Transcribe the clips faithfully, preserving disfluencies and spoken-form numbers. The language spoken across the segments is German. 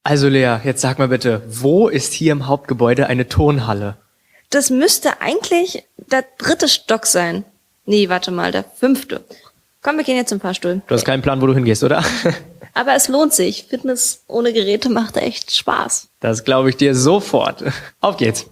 Also Lea, jetzt sag mal bitte, wo ist hier im Hauptgebäude eine Turnhalle? Das müsste eigentlich der dritte Stock sein. Nee, warte mal, der fünfte. Komm, wir gehen jetzt zum Fahrstuhl. Du hast keinen Plan, wo du hingehst, oder? Aber es lohnt sich. Fitness ohne Geräte macht echt Spaß. Das glaube ich dir sofort. Auf geht's.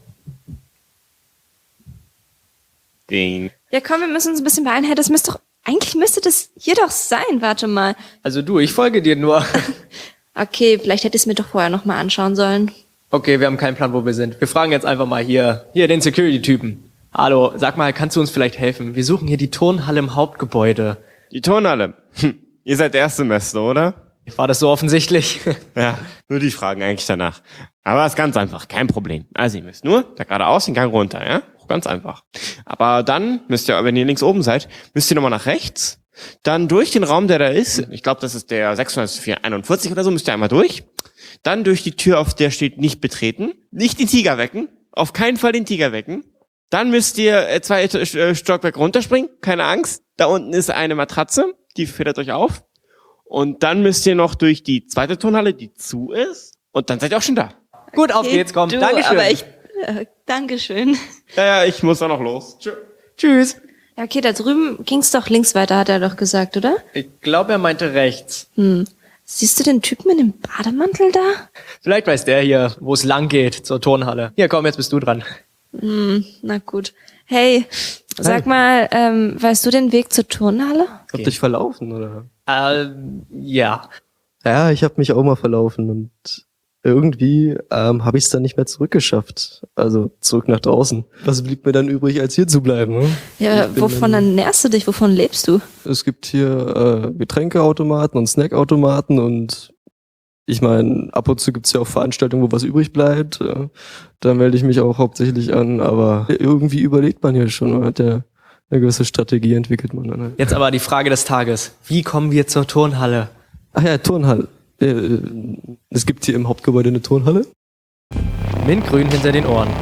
Ding. Ja, komm, wir müssen uns ein bisschen beeilen. Hey, das müsste doch, eigentlich müsste das hier doch sein. Warte mal. Also du, ich folge dir nur. Okay, vielleicht hätte ich es mir doch vorher nochmal anschauen sollen. Okay, wir haben keinen Plan, wo wir sind. Wir fragen jetzt einfach mal hier, hier den Security-Typen. Hallo, sag mal, kannst du uns vielleicht helfen? Wir suchen hier die Turnhalle im Hauptgebäude. Die Turnhalle. Hm. Ihr seid Erstsemester, oder? War das so offensichtlich? Ja, nur die fragen eigentlich danach. Aber ist ganz einfach, kein Problem. Also ihr müsst nur da geradeaus den Gang runter, ja? Ganz einfach. Aber dann müsst ihr, wenn ihr links oben seid, müsst ihr nochmal nach rechts. Dann durch den Raum, der da ist, ich glaube, das ist der sechshunderteinundvierzig oder so, müsst ihr einmal durch. Dann durch die Tür, auf der steht nicht betreten. Nicht den Tiger wecken. Auf keinen Fall den Tiger wecken. Dann müsst ihr äh, zwei äh, Stockwerke runterspringen. Keine Angst. Da unten ist eine Matratze. Die federt euch auf. Und dann müsst ihr noch durch die zweite Turnhalle, die zu ist. Und dann seid ihr auch schon da. Gut, auf geht's, komm. Du, Dankeschön. aber ich, äh, Dankeschön. Ja, ja, ich muss auch noch los. Tschö. Tschüss. Ja, okay, da drüben ging's doch links weiter, hat er doch gesagt, oder? Ich glaube, er meinte rechts. Hm. Siehst du den Typen in dem Bademantel da? Vielleicht weiß der hier, wo es lang geht, zur Turnhalle. Hier, komm, jetzt bist du dran. Hm, na gut. Hey, sag mal, ähm, weißt du den Weg zur Turnhalle? Hab dich verlaufen, oder? Äh, ja. Ja, ich habe mich auch mal verlaufen und irgendwie ähm, habe ich es dann nicht mehr zurückgeschafft. Also zurück nach draußen. Was blieb mir dann übrig, als hier zu bleiben? Ne? Ja, Ich bin wovon dann- ernährst du dich? Wovon lebst du? Es gibt hier äh, Getränkeautomaten und Snackautomaten und ich meine, ab und zu gibt's ja auch Veranstaltungen, wo was übrig bleibt. Äh, da melde ich mich auch hauptsächlich an, aber irgendwie überlegt man hier schon. Man hat ja eine gewisse Strategie entwickelt man dann halt. Jetzt aber die Frage des Tages. Wie kommen wir zur Turnhalle? Ach ja, Turnhalle. Äh, es gibt hier im Hauptgebäude eine Turnhalle. Mintgrün hinter den Ohren.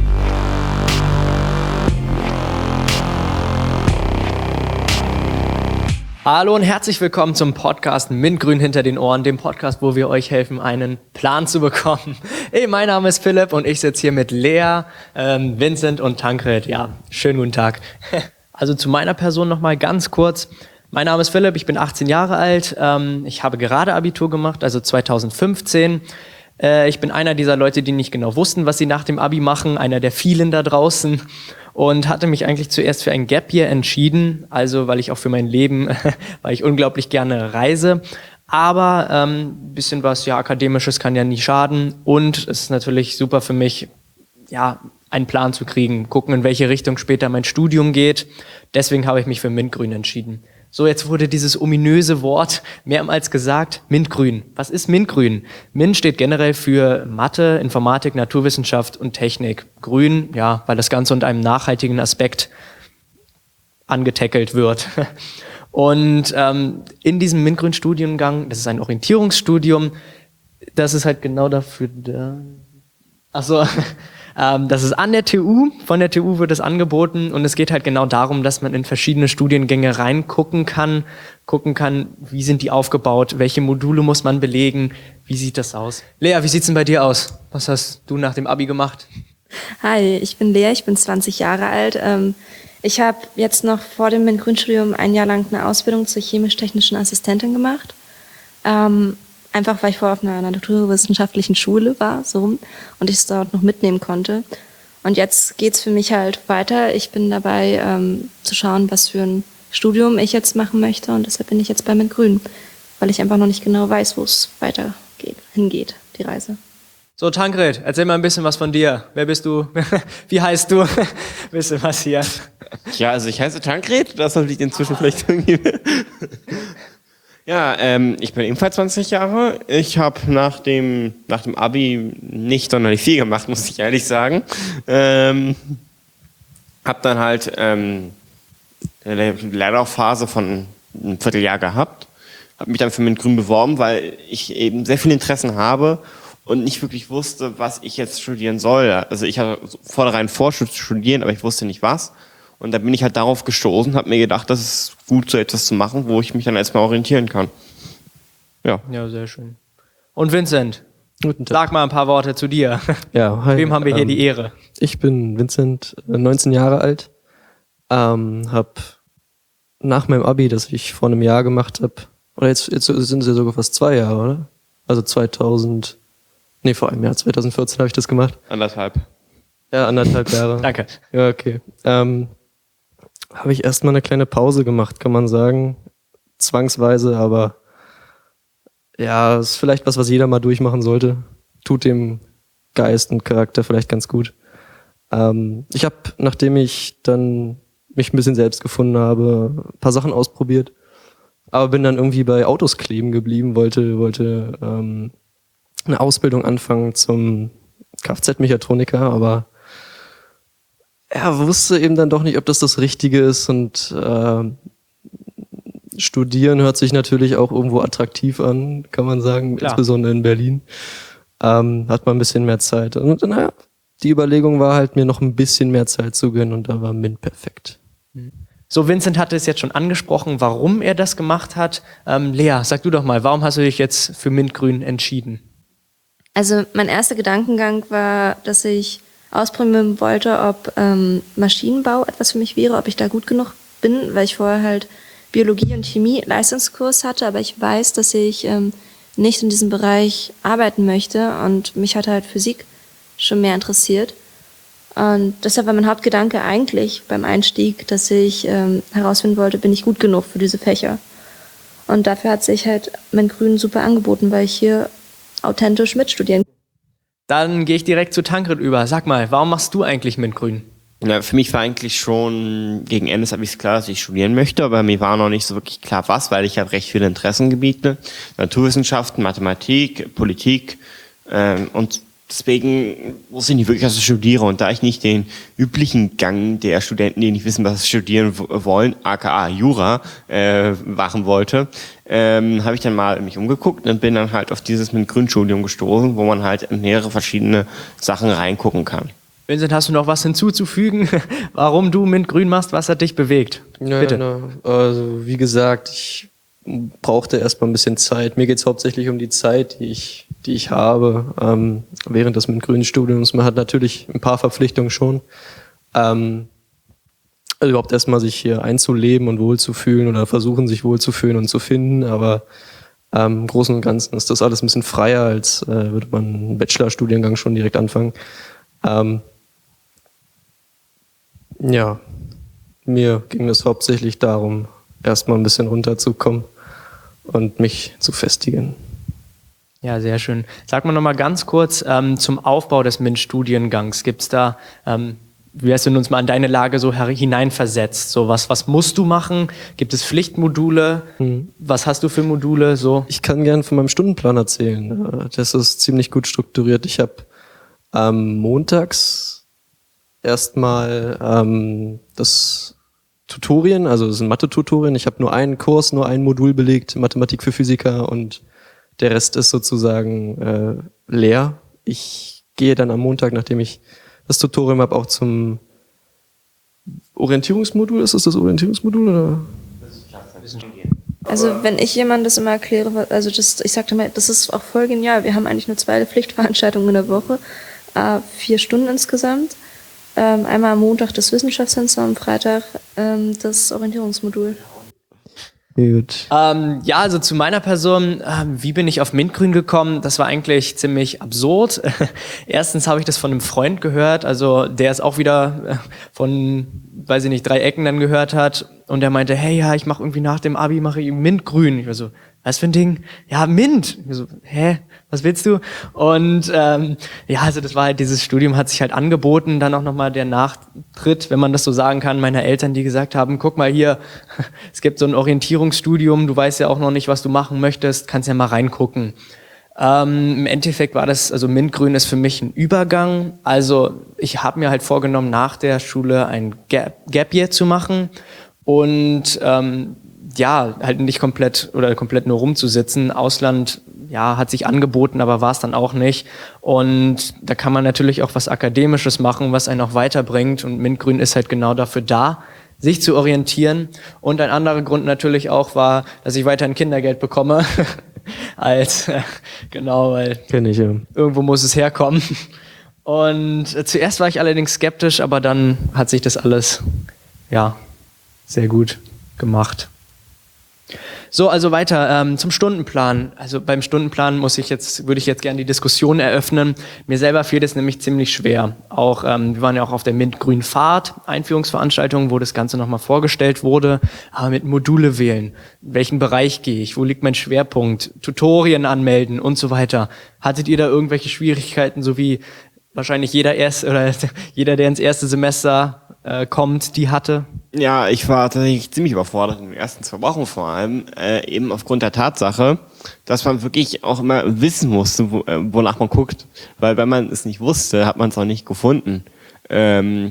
Hallo und herzlich willkommen zum Podcast Mintgrün hinter den Ohren, dem Podcast, wo wir euch helfen, einen Plan zu bekommen. Hey, mein Name ist Philipp und ich sitze hier mit Lea, ähm, Vincent und Tankred. Ja, schönen guten Tag. Also zu meiner Person nochmal ganz kurz. Mein Name ist Philipp, ich bin achtzehn Jahre alt, ähm, ich habe gerade Abitur gemacht, also zweitausendfünfzehn. Äh, ich bin einer dieser Leute, die nicht genau wussten, was sie nach dem Abi machen, einer der vielen da draußen und hatte mich eigentlich zuerst für ein Gap Year entschieden, also weil ich auch für mein Leben, weil ich unglaublich gerne reise. Aber ähm, bisschen was ja akademisches kann ja nie schaden und es ist natürlich super für mich, ja, einen Plan zu kriegen, gucken, in welche Richtung später mein Studium geht. Deswegen habe ich mich für Mintgrün entschieden. So, jetzt wurde dieses ominöse Wort mehrmals gesagt, Mintgrün. Was ist Mintgrün? Mint steht generell für Mathe, Informatik, Naturwissenschaft und Technik. Grün, ja, weil das Ganze unter einem nachhaltigen Aspekt angetackelt wird. Und ähm, in diesem Mintgrün-Studiengang, das ist ein Orientierungsstudium, das ist halt genau dafür da. Ach so. Das ist an der T U, von der T U wird es angeboten und es geht halt genau darum, dass man in verschiedene Studiengänge reingucken kann, gucken kann, wie sind die aufgebaut, welche Module muss man belegen, wie sieht das aus? Lea, wie sieht's denn bei dir aus? Was hast du nach dem Abi gemacht? Hi, ich bin Lea, ich bin zwanzig Jahre alt. Ähm, ich habe jetzt noch vor dem Mintgrün-Studium ein Jahr lang eine Ausbildung zur chemisch-technischen Assistentin gemacht. Ähm, Einfach, weil ich vorher auf einer naturwissenschaftlichen Schule war, so rum, und ich es dort noch mitnehmen konnte. Und jetzt geht's für mich halt weiter. Ich bin dabei, ähm, zu schauen, was für ein Studium ich jetzt machen möchte. Und deshalb bin ich jetzt bei Mintgrün, weil ich einfach noch nicht genau weiß, wo es weitergeht, hingeht, die Reise. So, Tankred, erzähl mal ein bisschen was von dir. Wer bist du? Wie heißt du? Bisschen was hier. Ja, also ich heiße Tankred, das liegt inzwischen vielleicht irgendwie. Ja, ähm, ich bin ebenfalls zwanzig Jahre. Ich habe nach dem nach dem Abi nicht sonderlich viel gemacht, muss ich ehrlich sagen. Ähm, habe dann halt ähm, eine Lehrlaufphase von einem Vierteljahr gehabt. Habe mich dann für Mintgrün beworben, weil ich eben sehr viele Interessen habe und nicht wirklich wusste, was ich jetzt studieren soll. Also ich hatte vornherein vor, zu studieren, aber ich wusste nicht was. Und da bin ich halt darauf gestoßen, habe mir gedacht, das ist gut, so etwas zu machen, wo ich mich dann erstmal orientieren kann. Ja. Ja, sehr schön. Und Vincent, Guten Tag. Sag mal ein paar Worte zu dir. Ja, hi. Wem haben wir hier ähm, die Ehre? Ich bin Vincent, äh, neunzehn Jahre alt. Ähm, hab nach meinem Abi, das ich vor einem Jahr gemacht habe, oder jetzt, jetzt sind es ja sogar fast zwei Jahre, oder? Also zweitausend, nee, vor einem Jahr, zwanzig vierzehn habe ich das gemacht. Anderthalb. Ja, anderthalb Jahre. Danke. Ja, okay. Ähm, habe ich erstmal eine kleine Pause gemacht, kann man sagen. Zwangsweise, aber ja, ist vielleicht was, was jeder mal durchmachen sollte. Tut dem Geist und Charakter vielleicht ganz gut. Ähm, ich habe, nachdem ich dann mich ein bisschen selbst gefunden habe, ein paar Sachen ausprobiert, aber bin dann irgendwie bei Autos kleben geblieben, wollte wollte ähm, eine Ausbildung anfangen zum Kfz-Mechatroniker, aber er wusste eben dann doch nicht, ob das das Richtige ist und äh, Studieren hört sich natürlich auch irgendwo attraktiv an, kann man sagen, Klar. Insbesondere in Berlin. Ähm, hat man ein bisschen mehr Zeit. Und naja, die Überlegung war halt, mir noch ein bisschen mehr Zeit zu gönnen und da war MINT perfekt. So, Vincent hatte es jetzt schon angesprochen, warum er das gemacht hat. Ähm, Lea, sag du doch mal, warum hast du dich jetzt für Mintgrün entschieden? Also mein erster Gedankengang war, dass ich ausprobieren wollte, ob ähm, Maschinenbau etwas für mich wäre, ob ich da gut genug bin, weil ich vorher halt Biologie und Chemie Leistungskurs hatte, aber ich weiß, dass ich ähm, nicht in diesem Bereich arbeiten möchte und mich hat halt Physik schon mehr interessiert. Und deshalb war mein Hauptgedanke eigentlich beim Einstieg, dass ich ähm, herausfinden wollte, bin ich gut genug für diese Fächer. Und dafür hat sich halt Mintgrün super angeboten, weil ich hier authentisch mitstudieren kann. Dann gehe ich direkt zu Tankred über. Sag mal, warum machst du eigentlich Mintgrün? Ja, für mich war eigentlich schon gegen Ende des Abis klar, dass ich studieren möchte, aber mir war noch nicht so wirklich klar, was, weil ich habe recht viele Interessengebiete, Naturwissenschaften, Mathematik, Politik ähm, und deswegen wusste ich nicht wirklich, was ich studiere. Und da ich nicht den üblichen Gang der Studenten, die nicht wissen, was sie studieren wollen, aka Jura, äh, machen wollte, ähm, habe ich dann mal mich umgeguckt und bin dann halt auf dieses Mintgrün-Studium gestoßen, wo man halt in mehrere verschiedene Sachen reingucken kann. Vincent, hast du noch was hinzuzufügen, warum du Mintgrün machst? Was hat dich bewegt? Ja, Bitte. na, also wie gesagt, ich brauchte erstmal ein bisschen Zeit. Mir geht es hauptsächlich um die Zeit, die ich, die ich habe ähm, während des Mintgrün-Studiums. Man hat natürlich ein paar Verpflichtungen schon. Ähm, also überhaupt erstmal sich hier einzuleben und wohlzufühlen oder versuchen, sich wohlzufühlen und zu finden. Aber ähm, im Großen und Ganzen ist das alles ein bisschen freier, als äh, würde man einen Bachelorstudiengang schon direkt anfangen. Ähm, ja, mir ging es hauptsächlich darum, erstmal ein bisschen runterzukommen und mich zu festigen. Ja, sehr schön. Sag mal noch mal ganz kurz ähm, zum Aufbau des MINT-Studiengangs. Gibt es da, ähm, wie hast du uns mal an deine Lage so her- hineinversetzt? So was, was musst du machen? Gibt es Pflichtmodule? Mhm. Was hast du für Module? So? Ich kann gern von meinem Stundenplan erzählen. Das ist ziemlich gut strukturiert. Ich habe ähm, montags erstmal ähm, das Tutorien, also es sind Mathe-Tutorien. Ich habe nur einen Kurs, nur ein Modul belegt, Mathematik für Physiker, und der Rest ist sozusagen äh, leer. Ich gehe dann am Montag, nachdem ich das Tutorium habe, auch zum Orientierungsmodul. Ist das das Orientierungsmodul oder? Also wenn ich jemandem das immer erkläre, also das, ich sagte mal, das ist auch voll genial. Wir haben eigentlich nur zwei Pflichtveranstaltungen in der Woche, äh, vier Stunden insgesamt. Ähm, einmal am Montag das Wissenschaftsfenster, am Freitag ähm, das Orientierungsmodul. Gut. Ähm, ja, also zu meiner Person, ähm, wie bin ich auf Mintgrün gekommen? Das war eigentlich ziemlich absurd. Erstens habe ich das von einem Freund gehört, also der es auch wieder äh, von, weiß ich nicht, drei Ecken dann gehört hat, und der meinte, hey, ja, ich mache irgendwie nach dem Abi, mache ich Mintgrün. Ich war so, was für ein Ding? Ja, Mint. Ich so, hä, was willst du? Und ähm, ja, also das war halt, dieses Studium hat sich halt angeboten, dann auch nochmal der Nachtritt, wenn man das so sagen kann, meiner Eltern, die gesagt haben, guck mal hier, es gibt so ein Orientierungsstudium, du weißt ja auch noch nicht, was du machen möchtest, kannst ja mal reingucken. Ähm, im Endeffekt war das, also Mintgrün ist für mich ein Übergang. Also ich habe mir halt vorgenommen, nach der Schule ein Gap, Gap Year zu machen und ähm, ja, halt nicht komplett oder komplett nur rumzusitzen. Ausland, ja, hat sich angeboten, aber war es dann auch nicht. Und da kann man natürlich auch was Akademisches machen, was einen auch weiterbringt. Und Mintgrün ist halt genau dafür da, sich zu orientieren. Und ein anderer Grund natürlich auch war, dass ich weiterhin Kindergeld bekomme. als, äh, genau, weil Kenn ich, ja. irgendwo muss es herkommen. Und äh, zuerst war ich allerdings skeptisch, aber dann hat sich das alles, ja, sehr gut gemacht. So, also weiter ähm, zum Stundenplan. Also beim Stundenplan muss ich jetzt, würde ich jetzt gerne die Diskussion eröffnen. Mir selber fiel das nämlich ziemlich schwer. Auch ähm, wir waren ja auch auf der Mint-Grün Fahrt Einführungsveranstaltung, wo das Ganze nochmal vorgestellt wurde. Aber mit Module wählen, in welchen Bereich gehe ich, wo liegt mein Schwerpunkt, Tutorien anmelden und so weiter. Hattet ihr da irgendwelche Schwierigkeiten, so wie wahrscheinlich jeder erst oder jeder, der ins erste Semester äh, kommt, die hatte? Ja, ich war tatsächlich ziemlich überfordert in den ersten zwei Wochen vor allem, äh, eben aufgrund der Tatsache, dass man wirklich auch immer wissen musste, wo, äh, wonach man guckt. Weil wenn man es nicht wusste, hat man es auch nicht gefunden. Ähm,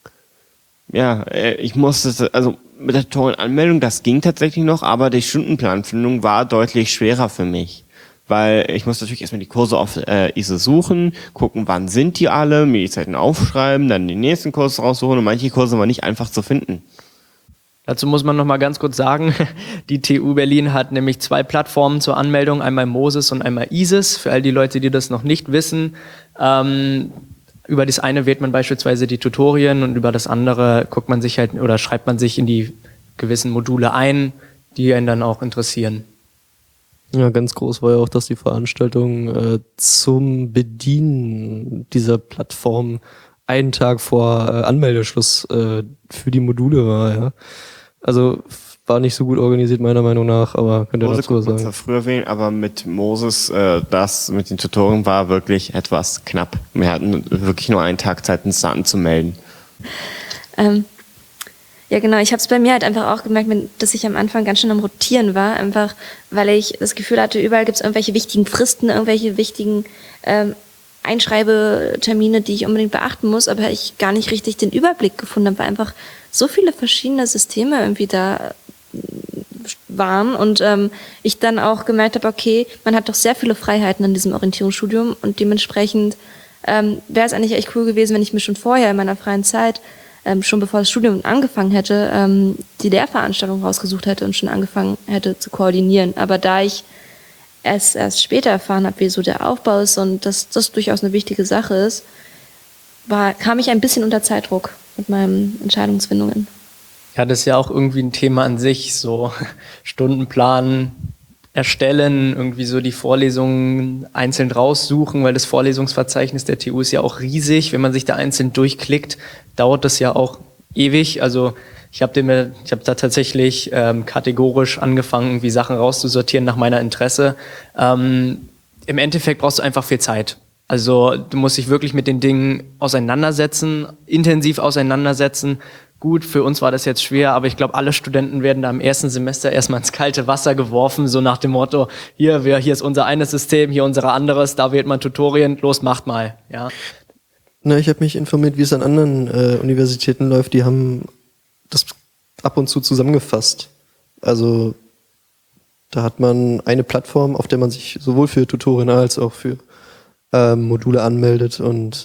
ja, äh, ich musste, also mit der Tutorial-Anmeldung, das ging tatsächlich noch, aber die Stundenplanfindung war deutlich schwerer für mich. Weil ich muss natürlich erstmal die Kurse auf äh, I S O suchen, gucken, wann sind die alle, mir die Zeiten aufschreiben, dann die nächsten Kurse raussuchen und manche Kurse waren nicht einfach zu finden. Dazu muss man noch mal ganz kurz sagen, die T U Berlin hat nämlich zwei Plattformen zur Anmeldung, einmal Moses und einmal I S I S. Für all die Leute, die das noch nicht wissen, ähm, über das eine wählt man beispielsweise die Tutorien und über das andere guckt man sich halt oder schreibt man sich in die gewissen Module ein, die einen dann auch interessieren. Ja, ganz groß war ja auch, dass die Veranstaltung äh, zum Bedienen dieser Plattform einen Tag vor äh, Anmeldeschluss äh, für die Module war, ja. Also war nicht so gut organisiert meiner Meinung nach, aber könnt ihr Moses dazu was konnte man sagen? zwar früher wählen, aber mit Moses, äh, das mit den Tutorien war wirklich etwas knapp. Wir hatten wirklich nur einen Tag Zeit, uns da anzumelden. Ähm, ja, genau. Ich habe es bei mir halt einfach auch gemerkt, dass ich am Anfang ganz schön am Rotieren war, einfach weil ich das Gefühl hatte, überall gibt es irgendwelche wichtigen Fristen, irgendwelche wichtigen ähm, Einschreibetermine, die ich unbedingt beachten muss, aber ich gar nicht richtig den Überblick gefunden habe, weil einfach so viele verschiedene Systeme irgendwie da waren und ähm, ich dann auch gemerkt habe, okay, man hat doch sehr viele Freiheiten in diesem Orientierungsstudium und dementsprechend ähm, wäre es eigentlich echt cool gewesen, wenn ich mir schon vorher in meiner freien Zeit Ähm, schon bevor das Studium angefangen hätte, ähm, die Lehrveranstaltung rausgesucht hätte und schon angefangen hätte zu koordinieren. Aber da ich erst, erst später erfahren habe, wie so der Aufbau ist und dass das durchaus eine wichtige Sache ist, war, kam ich ein bisschen unter Zeitdruck mit meinen Entscheidungsfindungen. Ja, das ist ja auch irgendwie ein Thema an sich, so Stundenplan erstellen, irgendwie so die Vorlesungen einzeln raussuchen, weil das Vorlesungsverzeichnis der T U ist ja auch riesig. Wenn man sich da einzeln durchklickt, dauert das ja auch ewig. Also ich habe mir, ich habe da tatsächlich ähm, kategorisch angefangen, irgendwie Sachen rauszusortieren nach meiner Interesse. Ähm, im Endeffekt brauchst du einfach viel Zeit. Also du musst dich wirklich mit den Dingen auseinandersetzen, intensiv auseinandersetzen. Gut, für uns war das jetzt schwer, aber ich glaube, alle Studenten werden da im ersten Semester erstmal ins kalte Wasser geworfen, so nach dem Motto, hier, wir, hier ist unser eines System, hier unser anderes, da wählt man Tutorien, los, macht mal. Ja. Na, ich habe mich informiert, wie es an anderen äh, Universitäten läuft. Die haben das ab und zu zusammengefasst. Also da hat man eine Plattform, auf der man sich sowohl für Tutorien als auch für ähm, Module anmeldet und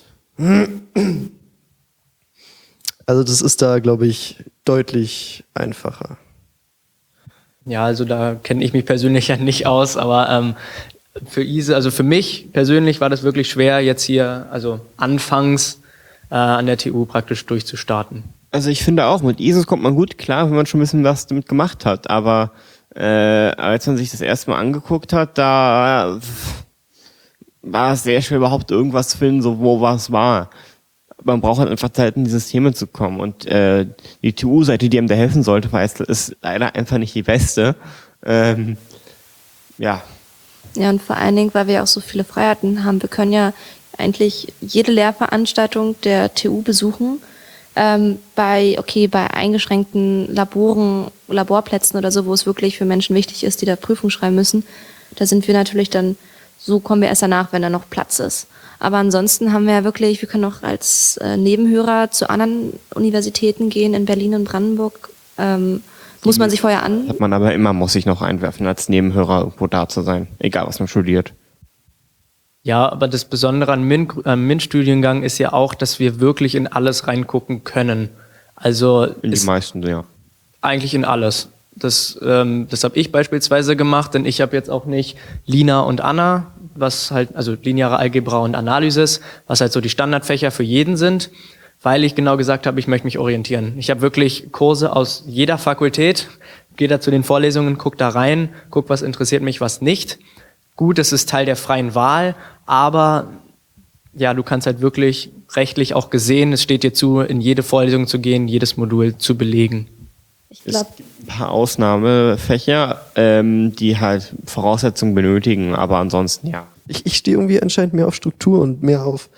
also das ist da, glaube ich, deutlich einfacher. Ja, also da kenne ich mich persönlich ja nicht aus, aber ähm, für Ise, also für mich persönlich war das wirklich schwer, jetzt hier, also anfangs äh, an der T U praktisch durchzustarten. Also ich finde auch, mit I S O kommt man gut klar, wenn man schon ein bisschen was damit gemacht hat, aber äh, als man sich das erste Mal angeguckt hat, da war es sehr schwer, überhaupt irgendwas zu finden, so wo was war. Man braucht halt einfach Zeit, in die Systeme zu kommen. Und äh, die T U-Seite, die einem da helfen sollte, weiß, ist leider einfach nicht die beste. Ähm, ja. Ja, und vor allen Dingen, weil wir ja auch so viele Freiheiten haben. Wir können ja eigentlich jede Lehrveranstaltung der T U besuchen. Ähm, bei, okay, bei eingeschränkten Laboren, Laborplätzen oder so, wo es wirklich für Menschen wichtig ist, die da Prüfung schreiben müssen, da sind wir natürlich dann, so kommen wir erst danach, wenn da noch Platz ist. Aber ansonsten haben wir ja wirklich, wir können auch als äh, Nebenhörer zu anderen Universitäten gehen, in Berlin und Brandenburg. Ähm, muss man sich vorher an... Hat man aber immer, muss sich noch einwerfen, als Nebenhörer irgendwo da zu sein. Egal, was man studiert. Ja, aber das Besondere an Min, äh, MINT-Studiengang ist ja auch, dass wir wirklich in alles reingucken können. Also In die meisten, ja. eigentlich in alles. Das, ähm, das habe ich beispielsweise gemacht, denn ich habe jetzt auch nicht Lina und Anna, was halt, also lineare Algebra und Analysis, was halt so die Standardfächer für jeden sind, weil ich genau gesagt habe, ich möchte mich orientieren. Ich habe wirklich Kurse aus jeder Fakultät, gehe da zu den Vorlesungen, guck da rein, guck, was interessiert mich, was nicht. Gut, es ist Teil der freien Wahl, aber ja, du kannst halt wirklich rechtlich auch gesehen, es steht dir zu, in jede Vorlesung zu gehen, jedes Modul zu belegen. Ich glaube, Es gibt ein paar Ausnahmefächer, ähm, die halt Voraussetzungen benötigen, aber ansonsten ja. Ich, ich stehe irgendwie anscheinend mehr auf Struktur und mehr auf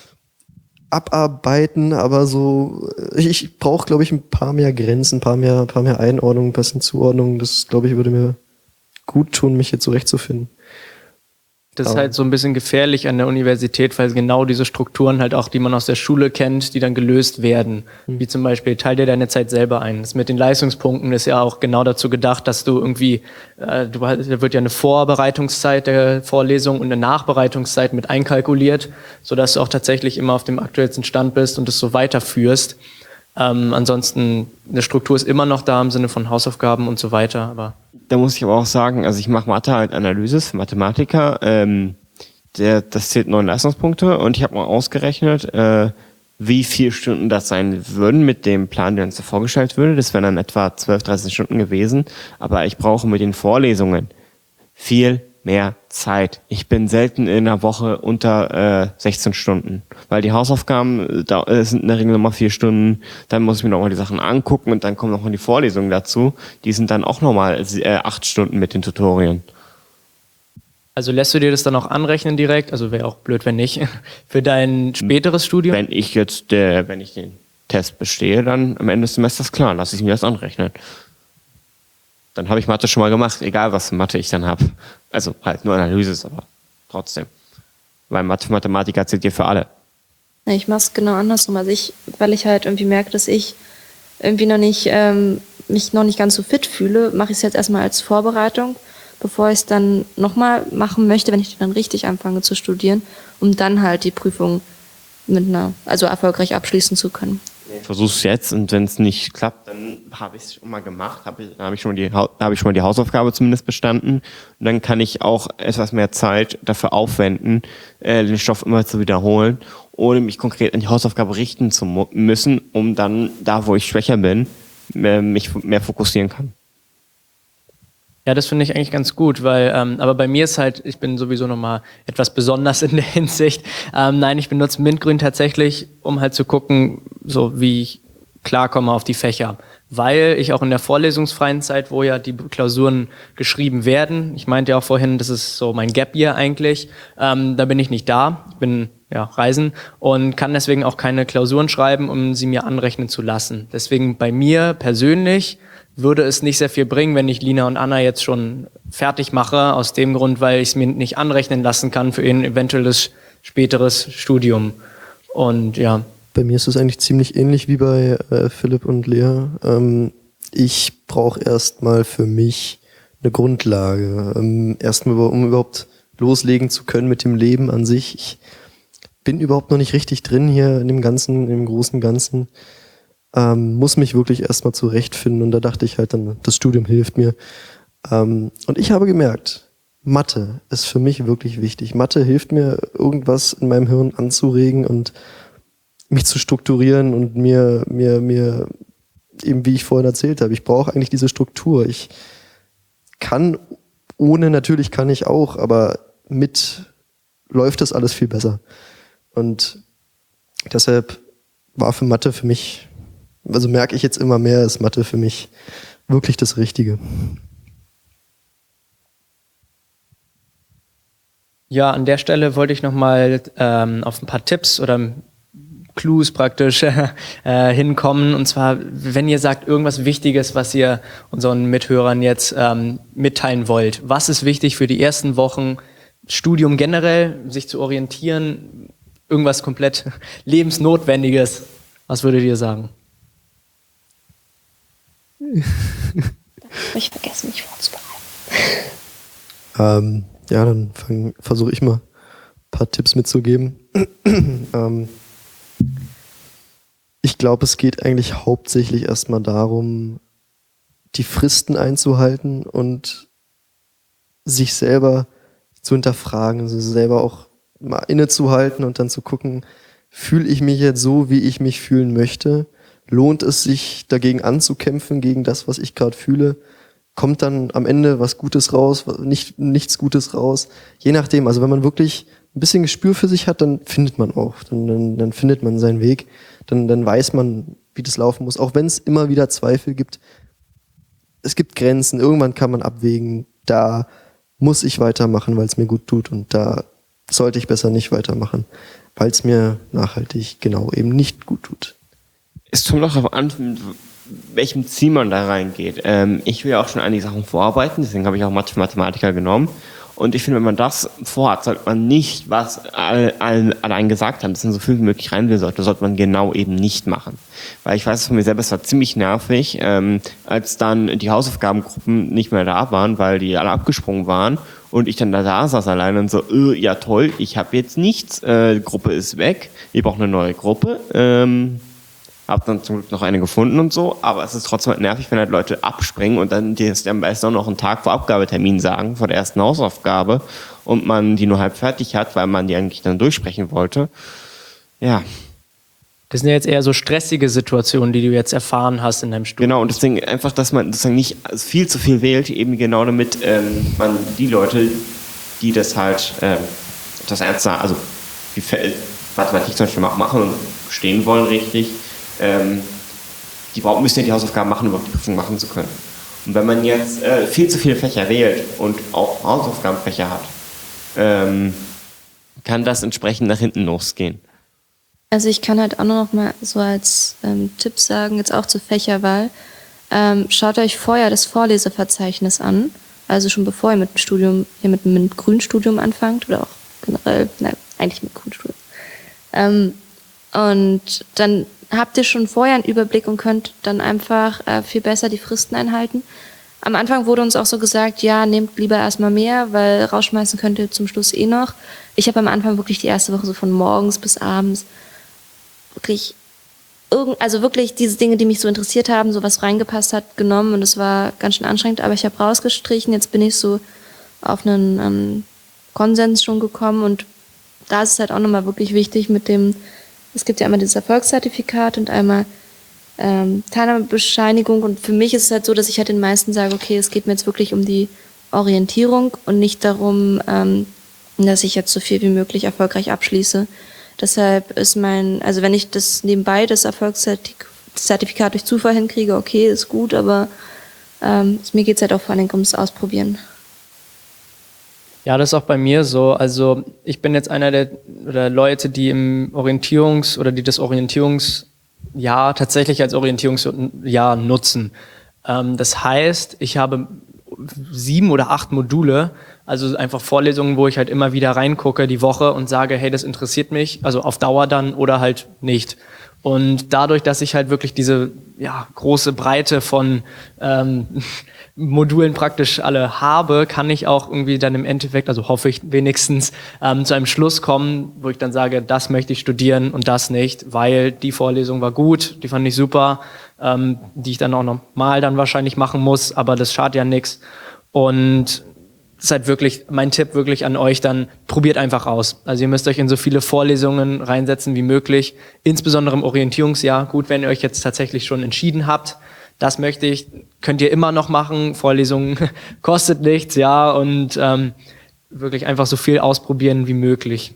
Abarbeiten, aber so, ich, ich brauche, glaube ich, ein paar mehr Grenzen, ein paar mehr, ein paar mehr Einordnungen, ein bisschen Zuordnungen. Das, glaube ich, würde mir gut tun, mich hier zurechtzufinden. Das ist Aber- halt so ein bisschen gefährlich an der Universität, weil genau diese Strukturen halt auch, die man aus der Schule kennt, die dann gelöst werden. Wie zum Beispiel, teil dir deine Zeit selber ein. Das mit den Leistungspunkten ist ja auch genau dazu gedacht, dass du irgendwie, äh, du, da wird ja eine Vorbereitungszeit der Vorlesung und eine Nachbereitungszeit mit einkalkuliert, sodass du auch tatsächlich immer auf dem aktuellsten Stand bist und es so weiterführst. Ähm, ansonsten, eine Struktur ist immer noch da im Sinne von Hausaufgaben und so weiter, aber Da muss ich aber auch sagen, also ich mache Mathe halt Analysis, Mathematiker, ähm, der, das zählt neun Leistungspunkte und ich habe mal ausgerechnet, äh, wie viele Stunden das sein würden mit dem Plan, der uns da vorgestellt würde. Das wären dann etwa zwölf, dreizehn Stunden gewesen, aber ich brauche mit den Vorlesungen viel mehr Zeit. Ich bin selten in einer Woche unter äh, sechzehn Stunden, weil die Hausaufgaben da, äh, sind in der Regel nochmal vier Stunden, dann muss ich mir nochmal die Sachen angucken und dann kommen nochmal die Vorlesungen dazu, die sind dann auch nochmal äh, acht Stunden mit den Tutorien. also lässt du dir das dann auch anrechnen direkt? Also wäre auch blöd, wenn nicht. Für dein späteres Studium? Wenn ich jetzt, äh, wenn ich den Test bestehe, dann am Ende des Semesters, klar, lasse ich mir das anrechnen. Dann habe ich Mathe schon mal gemacht, egal was für Mathe ich dann habe. Also halt nur Analysis, aber trotzdem. Weil Mathe, Mathematiker zählt hier für alle. nee, ich mache es genau andersrum. Also ich, weil ich halt irgendwie merke, dass ich irgendwie noch nicht, ähm, mich noch nicht ganz so fit fühle, mache ich es jetzt erstmal als Vorbereitung, bevor ich es dann nochmal machen möchte, wenn ich dann richtig anfange zu studieren, um dann halt die Prüfung mit einer, also erfolgreich abschließen zu können. Ich versuche es jetzt und wenn es nicht klappt, dann habe ich es schon mal gemacht, habe ich, hab ich, schon die Hau- hab ich schon mal die Hausaufgabe zumindest bestanden und dann kann ich auch etwas mehr Zeit dafür aufwenden, äh, den Stoff immer zu wiederholen, ohne mich konkret an die Hausaufgabe richten zu mu- müssen, um dann da, wo ich schwächer bin, mehr, mich mehr fokussieren kann. Ja, das finde ich eigentlich ganz gut, weil, ähm, aber bei mir ist halt, ich bin sowieso nochmal etwas besonders in der Hinsicht. Ähm, nein, ich benutze Mintgrün tatsächlich, um halt zu gucken, so wie ich klarkomme auf die Fächer. Weil ich auch in der vorlesungsfreien Zeit, wo ja die Klausuren geschrieben werden, ich meinte ja auch vorhin, das ist so mein Gap Year eigentlich, ähm, da bin ich nicht da, ich bin ja reisen und kann deswegen auch keine Klausuren schreiben, um sie mir anrechnen zu lassen. Deswegen bei mir persönlich würde es nicht sehr viel bringen, wenn ich Lina und Anna jetzt schon fertig mache, aus dem Grund, weil ich es mir nicht anrechnen lassen kann für ein eventuelles späteres Studium. Und ja, Bei mir ist es eigentlich ziemlich ähnlich wie bei äh, Philipp und Lea. Ähm, ich brauche erstmal für mich eine Grundlage, ähm, erstmal um überhaupt loslegen zu können mit dem Leben an sich. Ich bin überhaupt noch nicht richtig drin hier in dem Ganzen, im großen Ganzen. Ähm, muss mich wirklich erstmal zurechtfinden und da dachte ich halt dann, das Studium hilft mir. Ähm, und ich habe gemerkt, Mathe ist für mich wirklich wichtig. Mathe hilft mir, irgendwas in meinem Hirn anzuregen und mich zu strukturieren und mir, mir, mir, eben wie ich vorhin erzählt habe, ich brauche eigentlich diese Struktur. Ich kann ohne, natürlich kann ich auch, aber mit läuft das alles viel besser. Und deshalb war für Mathe für mich, also merke ich jetzt immer mehr, ist Mathe für mich wirklich das Richtige. ja, an der Stelle wollte ich nochmal ähm, auf ein paar Tipps oder Clues praktisch äh, hinkommen. Und zwar, wenn ihr sagt, irgendwas Wichtiges, was ihr unseren Mithörern jetzt ähm, mitteilen wollt. Was ist wichtig für die ersten Wochen? Studium generell, sich zu orientieren, irgendwas komplett lebensnotwendiges. Was würdet ihr sagen? Ich vergesse mich vorzubereiten. Ähm, ja, dann versuche ich mal ein paar Tipps mitzugeben. ähm, ich glaube, es geht eigentlich hauptsächlich erstmal darum, die Fristen einzuhalten und sich selber zu hinterfragen, also selber auch mal innezuhalten und dann zu gucken, fühle ich mich jetzt so, wie ich mich fühlen möchte? Lohnt es sich, dagegen anzukämpfen, gegen das, was ich gerade fühle? Kommt dann am Ende was Gutes raus, nicht, nichts Gutes raus? Je nachdem, also wenn man wirklich ein bisschen Gespür für sich hat, dann findet man auch, dann, dann, dann findet man seinen Weg, dann, dann weiß man, wie das laufen muss, auch wenn es immer wieder Zweifel gibt. Es gibt Grenzen, irgendwann kann man abwägen, da muss ich weitermachen, weil es mir gut tut und da sollte ich besser nicht weitermachen, weil es mir nachhaltig genau eben nicht gut tut. Es kommt auch darauf an, mit welchem Ziel man da reingeht. Ähm, ich will ja auch schon einige Sachen vorarbeiten, deswegen habe ich auch Mathe für Mathematiker genommen. Und ich finde, wenn man das vorhat, sollte man nicht, was alle, alle, alle einen gesagt haben, dass man so viel wie möglich rein will, sollte, sollte man genau eben nicht machen. Weil ich weiß von mir selber, es war ziemlich nervig, ähm, als dann die Hausaufgabengruppen nicht mehr da waren, weil die alle abgesprungen waren und ich dann da, da saß alleine und so, äh, ja toll, ich habe jetzt nichts, äh, die Gruppe ist weg, ich brauche eine neue Gruppe, ähm, hab dann zum Glück noch eine gefunden und so, aber es ist trotzdem halt nervig, wenn halt Leute abspringen und dann die am besten auch noch einen Tag vor Abgabetermin sagen, vor der ersten Hausaufgabe und man die nur halb fertig hat, weil man die eigentlich dann durchsprechen wollte. Ja. Das sind ja jetzt eher so stressige Situationen, die du jetzt erfahren hast in deinem Studium. Genau, und deswegen einfach, dass man sozusagen nicht viel zu viel wählt, eben genau damit ähm, man die Leute, die das halt, ähm, das ernster, also die Mathematik zum Beispiel machen und stehen wollen richtig, Ähm, die müssen ja die Hausaufgaben machen, um überhaupt die Prüfung machen zu können. Und wenn man jetzt äh, viel zu viele Fächer wählt und auch Hausaufgabenfächer hat, ähm, kann das entsprechend nach hinten losgehen. Also ich kann halt auch noch mal so als ähm, Tipp sagen, jetzt auch zur Fächerwahl, ähm, schaut euch vorher das Vorleseverzeichnis an, also schon bevor ihr mit dem Studium, hier mit dem Grünstudium anfangt oder auch generell, nein, eigentlich mit Grünstudium. Ähm, und dann habt ihr schon vorher einen Überblick und könnt dann einfach äh, viel besser die Fristen einhalten. Am Anfang wurde uns auch so gesagt, ja, nehmt lieber erstmal mehr, weil rausschmeißen könnt ihr zum Schluss eh noch. Ich habe am Anfang wirklich die erste Woche so von morgens bis abends wirklich irgend, also wirklich diese Dinge, die mich so interessiert haben, so was reingepasst hat, genommen und es war ganz schön anstrengend, aber ich habe rausgestrichen, jetzt bin ich so auf einen ähm, Konsens schon gekommen und da ist es halt auch nochmal wirklich wichtig mit dem, es gibt ja einmal dieses Erfolgszertifikat und einmal ähm, Teilnahmebescheinigung und für mich ist es halt so, dass ich halt den meisten sage, okay, es geht mir jetzt wirklich um die Orientierung und nicht darum, ähm, dass ich jetzt so viel wie möglich erfolgreich abschließe. Deshalb ist mein, also wenn ich das nebenbei, das Erfolgszertifikat durch Zufall hinkriege, okay, ist gut, aber ähm, mir geht's halt auch vor allem ums Ausprobieren. Ja, das ist auch bei mir so. Also ich bin jetzt einer der oder Leute, die im Orientierungs- oder die das Orientierungsjahr tatsächlich als Orientierungsjahr nutzen. Ähm, das heißt, ich habe sieben oder acht Module, also einfach Vorlesungen, wo ich halt immer wieder reingucke die Woche und sage, hey, das interessiert mich, also auf Dauer dann oder halt nicht. Und dadurch, dass ich halt wirklich diese ja, große Breite von ähm, Modulen praktisch alle habe, kann ich auch irgendwie dann im Endeffekt, also hoffe ich wenigstens, ähm, zu einem Schluss kommen, wo ich dann sage, das möchte ich studieren und das nicht, weil die Vorlesung war gut, die fand ich super, ähm, die ich dann auch nochmal dann wahrscheinlich machen muss, aber das schadet ja nichts. Und das ist halt wirklich mein Tipp wirklich an euch, dann probiert einfach aus. Also ihr müsst euch in so viele Vorlesungen reinsetzen wie möglich, insbesondere im Orientierungsjahr. Gut, wenn ihr euch jetzt tatsächlich schon entschieden habt, das möchte ich, könnt ihr immer noch machen. Vorlesungen kostet nichts, ja, und ähm, wirklich einfach so viel ausprobieren wie möglich.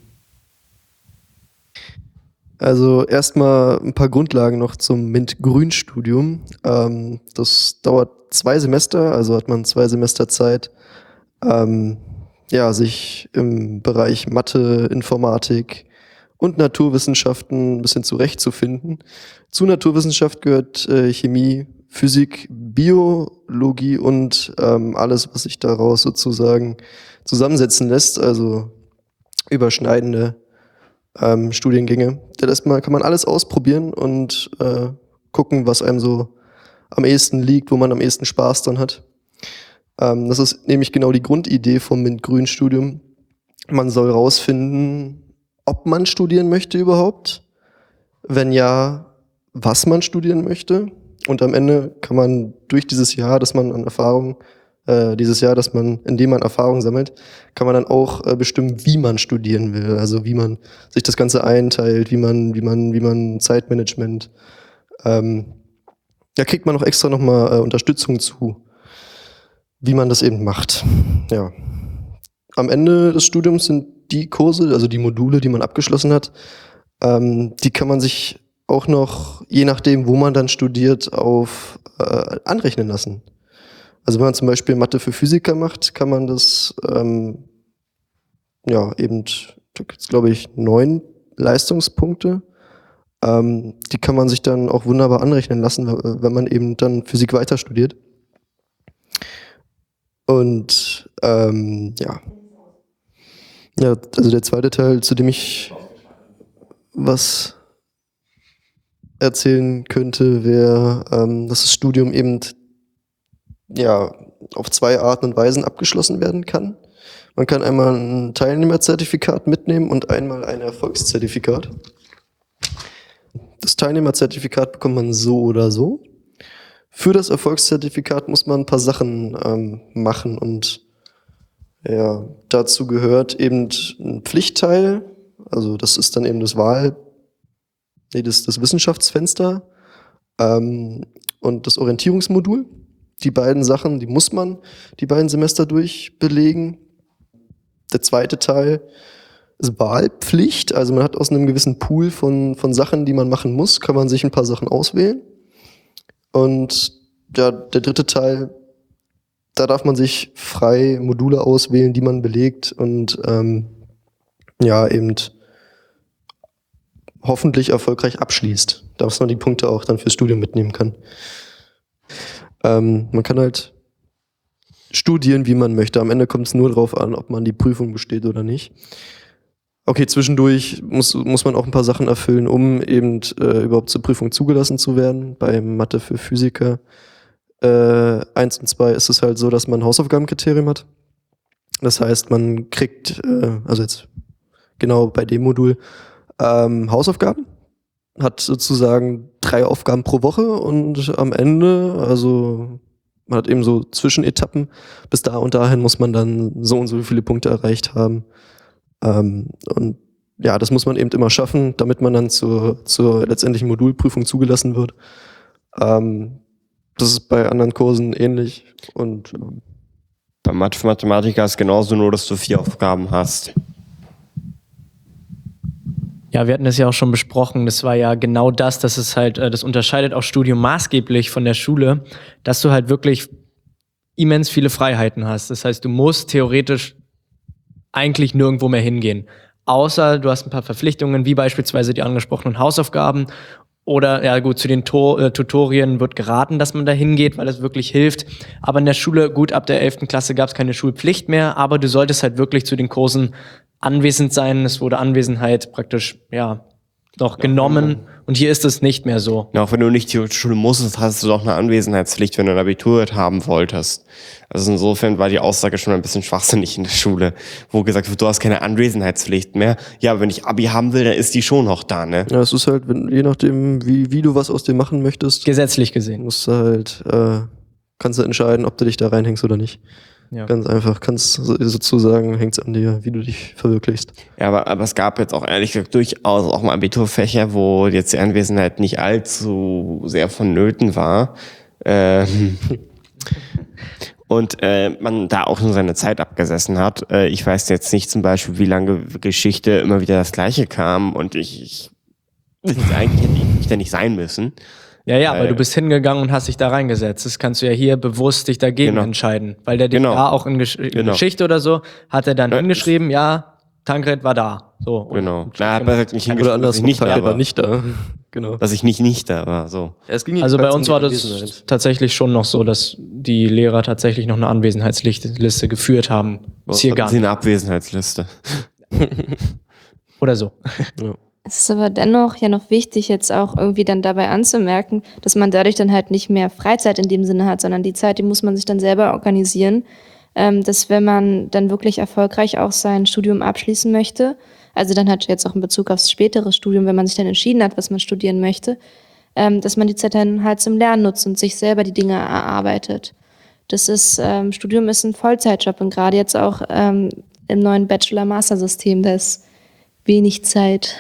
Also erstmal ein paar Grundlagen noch zum MINT-Grün-Studium. Ähm, das dauert zwei Semester, also hat man zwei Semester Zeit, ähm, ja, sich im Bereich Mathe, Informatik und Naturwissenschaften ein bisschen zurechtzufinden. Zu Naturwissenschaft gehört äh, Chemie, Physik, Biologie und ähm, alles, was sich daraus sozusagen zusammensetzen lässt, also überschneidende ähm, Studiengänge. Da lässt man, kann man alles ausprobieren und äh, gucken, was einem so am ehesten liegt, wo man am ehesten Spaß dran hat. Ähm, das ist nämlich genau die Grundidee vom MINT-Grün-Studium. Man soll rausfinden, ob man studieren möchte überhaupt. Wenn ja, was man studieren möchte. und am Ende kann man durch dieses Jahr, dass man an Erfahrung, äh, dieses Jahr, dass man, in dem man Erfahrung sammelt, kann man dann auch äh, bestimmen, wie man studieren will. Also wie man sich das Ganze einteilt, wie man, wie man, wie man Zeitmanagement. Ähm, da kriegt man auch extra nochmal äh, Unterstützung zu, wie man das eben macht. Ja. Am Ende des Studiums sind die Kurse, also die Module, die man abgeschlossen hat, ähm, die kann man sich auch noch, je nachdem, wo man dann studiert, auf äh, anrechnen lassen. Also wenn man zum Beispiel Mathe für Physiker macht, kann man das, ähm, ja, eben, da gibt es, glaube ich, neun Leistungspunkte. Ähm, die kann man sich dann auch wunderbar anrechnen lassen, wenn man eben dann Physik weiter studiert. Und ähm, ja. Ja, also der zweite Teil, zu dem ich was erzählen könnte, wäre, ähm, dass das Studium eben ja auf zwei Arten und Weisen abgeschlossen werden kann. Man kann einmal ein Teilnehmerzertifikat mitnehmen und einmal ein Erfolgszertifikat. Das Teilnehmerzertifikat bekommt man so oder so. Für das Erfolgszertifikat muss man ein paar Sachen ähm, machen und ja, dazu gehört eben ein Pflichtteil, also das ist dann eben das Wahl, nee, das, das Wissenschaftsfenster ähm, und das Orientierungsmodul. Die beiden Sachen, die muss man die beiden Semester durchbelegen. Der zweite Teil ist Wahlpflicht, also man hat aus einem gewissen Pool von, von Sachen, die man machen muss, kann man sich ein paar Sachen auswählen. Und ja, der dritte Teil, da darf man sich frei Module auswählen, die man belegt und ähm, ja, eben hoffentlich erfolgreich abschließt, dass man die Punkte auch dann fürs Studium mitnehmen kann. Ähm, man kann halt studieren, wie man möchte. Am Ende kommt es nur darauf an, ob man die Prüfung besteht oder nicht. Okay, zwischendurch muss, muss man auch ein paar Sachen erfüllen, um eben äh, überhaupt zur Prüfung zugelassen zu werden. Bei Mathe für Physiker äh, eins und zwei ist es halt so, dass man ein Hausaufgabenkriterium hat. Das heißt, man kriegt, äh, also jetzt genau bei dem Modul, ähm, Hausaufgaben, hat sozusagen drei Aufgaben pro Woche und am Ende, also man hat eben so Zwischenetappen, bis da und dahin muss man dann so und so viele Punkte erreicht haben. Ähm, und ja, das muss man eben immer schaffen, damit man dann zur, zur letztendlichen Modulprüfung zugelassen wird. Ähm, das ist bei anderen Kursen ähnlich. Und ähm, Bei Mathe für Mathematiker ist genauso, nur dass du vier Aufgaben hast. Ja, wir hatten das ja auch schon besprochen. Das war ja genau das, dass es halt, das unterscheidet auch Studium maßgeblich von der Schule, dass du halt wirklich immens viele Freiheiten hast. Das heißt, du musst theoretisch eigentlich nirgendwo mehr hingehen. Außer du hast ein paar Verpflichtungen, wie beispielsweise die angesprochenen Hausaufgaben. Oder, ja gut, zu den to- äh, Tutorien wird geraten, dass man da hingeht, weil es wirklich hilft. Aber in der Schule, gut, ab der elften Klasse gab es keine Schulpflicht mehr, aber du solltest halt wirklich zu den Kursen anwesend sein. Es wurde Anwesenheit praktisch, ja, noch genommen. Und hier ist es nicht mehr so. Ja, auch wenn du nicht zur Schule musstest, hast du doch eine Anwesenheitspflicht, wenn du ein Abitur haben wolltest. Also insofern war die Aussage schon ein bisschen schwachsinnig in der Schule, wo gesagt wird, du hast keine Anwesenheitspflicht mehr. Ja, aber wenn ich Abi haben will, dann ist die schon noch da, ne? ja, es ist halt, wenn, je nachdem, wie, wie du was aus dem machen möchtest, Gesetzlich gesehen. musst du halt, äh, kannst du entscheiden, ob du dich da reinhängst oder nicht. Ja. Ganz einfach, kannst so- sozusagen, hängt's an dir, wie du dich verwirklichst. Ja, aber, aber es gab jetzt auch ehrlich gesagt durchaus auch mal Abiturfächer, wo jetzt die Anwesenheit nicht allzu sehr vonnöten war. Ähm, und äh, man da auch nur seine Zeit abgesessen hat. Äh, ich weiß jetzt nicht zum Beispiel, wie lange Geschichte immer wieder das Gleiche kam und ich, ich eigentlich hätte ich da nicht sein müssen. Ja, ja, aber Äh, du bist hingegangen und hast dich da reingesetzt. Das kannst du ja hier bewusst dich dagegen Genau. entscheiden. Weil der dich Genau. da auch in, Gesch in Genau. Geschichte oder so, hat er dann Ja, hingeschrieben, ja, Tankred war da. So. Und- Genau. und- Na, aber nicht Oder hingeschrieben, dass ich andersrum, nicht da Tankred war war. nicht da. Genau. Dass ich nicht nicht da war, so. Ja, es ging Also bei jedenfalls uns um war die das Anwesenheit. tatsächlich schon noch so, dass die Lehrer tatsächlich noch eine Anwesenheitsliste geführt haben. Ist hier Hatten gar Sie nicht. eine Abwesenheitsliste. Oder so. Es ist aber dennoch ja noch wichtig, jetzt auch irgendwie dann dabei anzumerken, dass man dadurch dann halt nicht mehr Freizeit in dem Sinne hat, sondern die Zeit, die muss man sich dann selber organisieren. Ähm, dass wenn man dann wirklich erfolgreich auch sein Studium abschließen möchte, also dann hat jetzt auch in Bezug aufs spätere Studium, wenn man sich dann entschieden hat, was man studieren möchte, ähm, dass man die Zeit dann halt zum Lernen nutzt und sich selber die Dinge erarbeitet. Das ist, ähm, Studium ist ein Vollzeitjob und gerade jetzt auch ähm, im neuen Bachelor-Master-System, da ist wenig Zeit.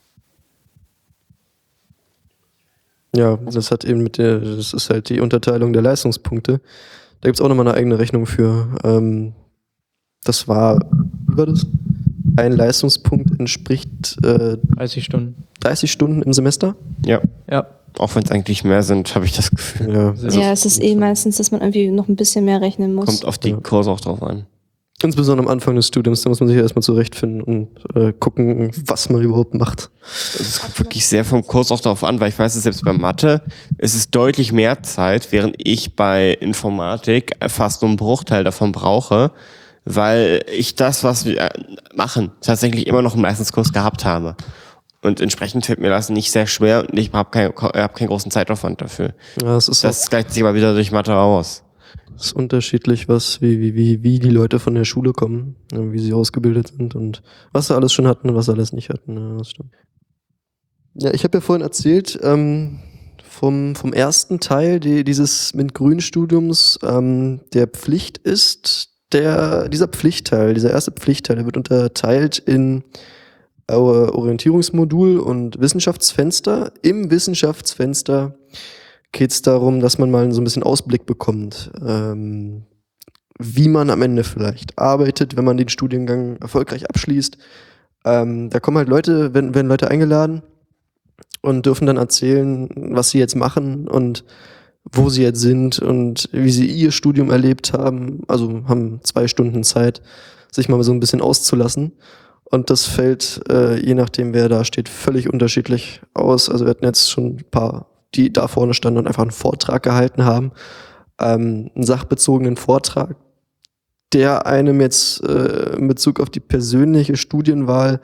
Ja, das hat eben mit der, das ist halt die Unterteilung der Leistungspunkte. Da gibt's auch nochmal eine eigene Rechnung für. Ähm, das war, wie war das? Ein Leistungspunkt entspricht äh, dreißig Stunden. dreißig Stunden im Semester. Ja. Ja. Auch wenn es eigentlich mehr sind, habe ich das Gefühl. Ja, Also Ja, es ist eh meistens, dass man irgendwie noch ein bisschen mehr rechnen muss. Kommt auf die Ja. Kurse auch drauf an. insbesondere am Anfang des Studiums, da muss man sich ja erstmal zurechtfinden und äh, gucken, was man überhaupt macht. Es kommt wirklich sehr vom Kurs auch darauf an, weil ich weiß, dass selbst bei Mathe ist es deutlich mehr Zeit, während ich bei Informatik fast nur einen Bruchteil davon brauche, weil ich das, was wir machen, tatsächlich immer noch im Leistungskurs gehabt habe. Und entsprechend fällt mir das nicht sehr schwer und ich habe kein, hab keinen großen Zeitaufwand dafür. Ja, es ist, Das gleicht sich aber wieder durch Mathe aus. auch, ist unterschiedlich, was, wie, wie, wie, wie die Leute von der Schule kommen, ja, wie sie ausgebildet sind und was sie alles schon hatten und was sie alles nicht hatten. Ja, das stimmt. Ja, ich habe ja vorhin erzählt, ähm, vom, vom ersten Teil die, dieses MINT-Grün-Studiums, ähm, der Pflicht ist, der, dieser Pflichtteil, dieser erste Pflichtteil, der wird unterteilt in äh, Orientierungsmodul und Wissenschaftsfenster. Im Wissenschaftsfenster geht es darum, dass man mal so ein bisschen Ausblick bekommt, ähm, wie man am Ende vielleicht arbeitet, wenn man den Studiengang erfolgreich abschließt. Ähm, da kommen halt Leute, werden, werden Leute eingeladen und dürfen dann erzählen, was sie jetzt machen und wo sie jetzt sind und wie sie ihr Studium erlebt haben. Also haben zwei Stunden Zeit, sich mal so ein bisschen auszulassen. Und das fällt, äh, je nachdem, wer da steht, völlig unterschiedlich aus. Also wir hatten jetzt schon ein paar, die da vorne standen und einfach einen Vortrag gehalten haben. Ähm, einen sachbezogenen Vortrag, der einem jetzt äh, in Bezug auf die persönliche Studienwahl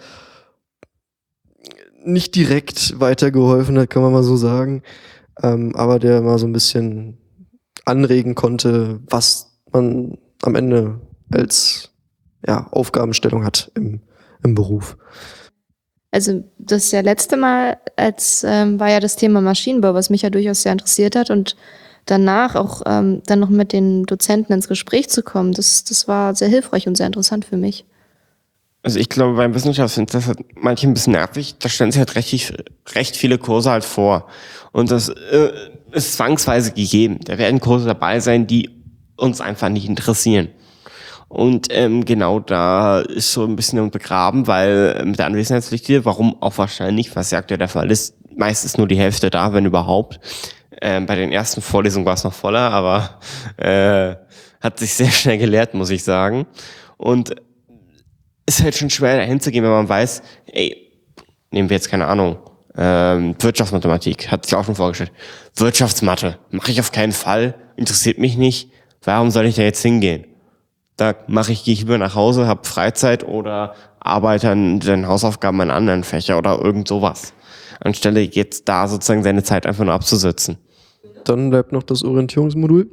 nicht direkt weitergeholfen hat, kann man mal so sagen. Ähm, aber der mal so ein bisschen anregen konnte, was man am Ende als ja, Aufgabenstellung hat im, im Beruf. Also das ja letzte Mal, als ähm, war ja das Thema Maschinenbau, was mich ja durchaus sehr interessiert hat und danach auch ähm, dann noch mit den Dozenten ins Gespräch zu kommen, das, das war sehr hilfreich und sehr interessant für mich. Also ich glaube, beim Wissenschaftsfenster ist das halt manche ein bisschen nervig. Da stellen sich halt recht, recht viele Kurse halt vor. Und das äh, ist zwangsweise gegeben. Da werden Kurse dabei sein, die uns einfach nicht interessieren. Und ähm, genau da ist so ein bisschen begraben, weil mit der Anwesenheitspflicht hier, warum auch wahrscheinlich, was ja aktuell der Fall ist, meistens nur die Hälfte da, wenn überhaupt. Ähm, bei den ersten Vorlesungen war es noch voller, aber äh, hat sich sehr schnell gelehrt, muss ich sagen. Und ist halt schon schwer dahin zu gehen, wenn man weiß, ey, nehmen wir jetzt keine Ahnung, ähm, Wirtschaftsmathematik, hat sich auch schon vorgestellt. Wirtschaftsmathe, mache ich auf keinen Fall, interessiert mich nicht, warum soll ich da jetzt hingehen? Da mache ich, gehe ich lieber nach Hause, habe Freizeit oder arbeite an den Hausaufgaben in anderen Fächern oder irgend sowas. Anstelle jetzt da sozusagen seine Zeit einfach nur abzusitzen. Dann bleibt noch das Orientierungsmodul.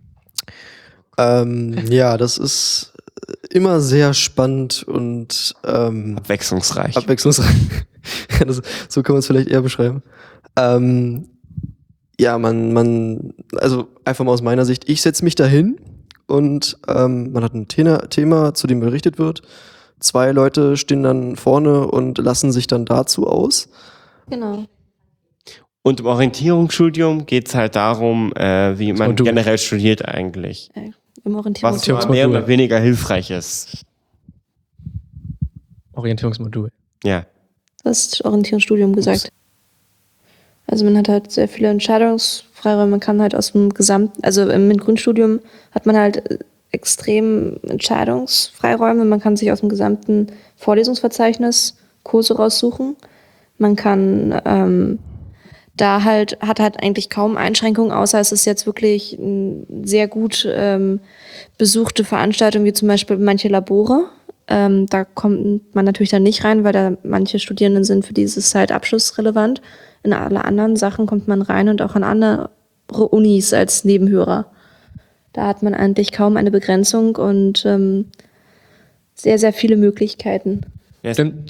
Ähm, ja, das ist immer sehr spannend und ähm, Abwechslungsreich. abwechslungsreich. das, so kann man es vielleicht eher beschreiben. Ähm, ja, man, man, also einfach mal aus meiner Sicht, ich setze mich dahin und ähm, man hat ein Thema, Thema, zu dem berichtet wird. Zwei Leute stehen dann vorne und lassen sich dann dazu aus. Genau. Und im Orientierungsstudium geht's halt darum, äh, wie man Modul. generell studiert eigentlich. Äh, Im Was Orientierungsmodul. zwar mehr oder weniger hilfreich ist. Orientierungsmodul. Ja. Das Orientierungsstudium gesagt. Also man hat halt sehr viele Entscheidungsfreiräume, man kann halt aus dem gesamten, also im MINT-Grün-Studium hat man halt extrem Entscheidungsfreiräume, man kann sich aus dem gesamten Vorlesungsverzeichnis Kurse raussuchen. Man kann ähm, da halt, hat halt eigentlich kaum Einschränkungen, außer es ist jetzt wirklich eine sehr gut ähm, besuchte Veranstaltung, wie zum Beispiel manche Labore. Ähm, da kommt man natürlich dann nicht rein, weil da manche Studierenden sind für dieses Zeitabschluss relevant. In alle anderen Sachen kommt man rein und auch an andere Unis als Nebenhörer. Da hat man eigentlich kaum eine Begrenzung und ähm, sehr, sehr viele Möglichkeiten. Ja, Stimmt. die, die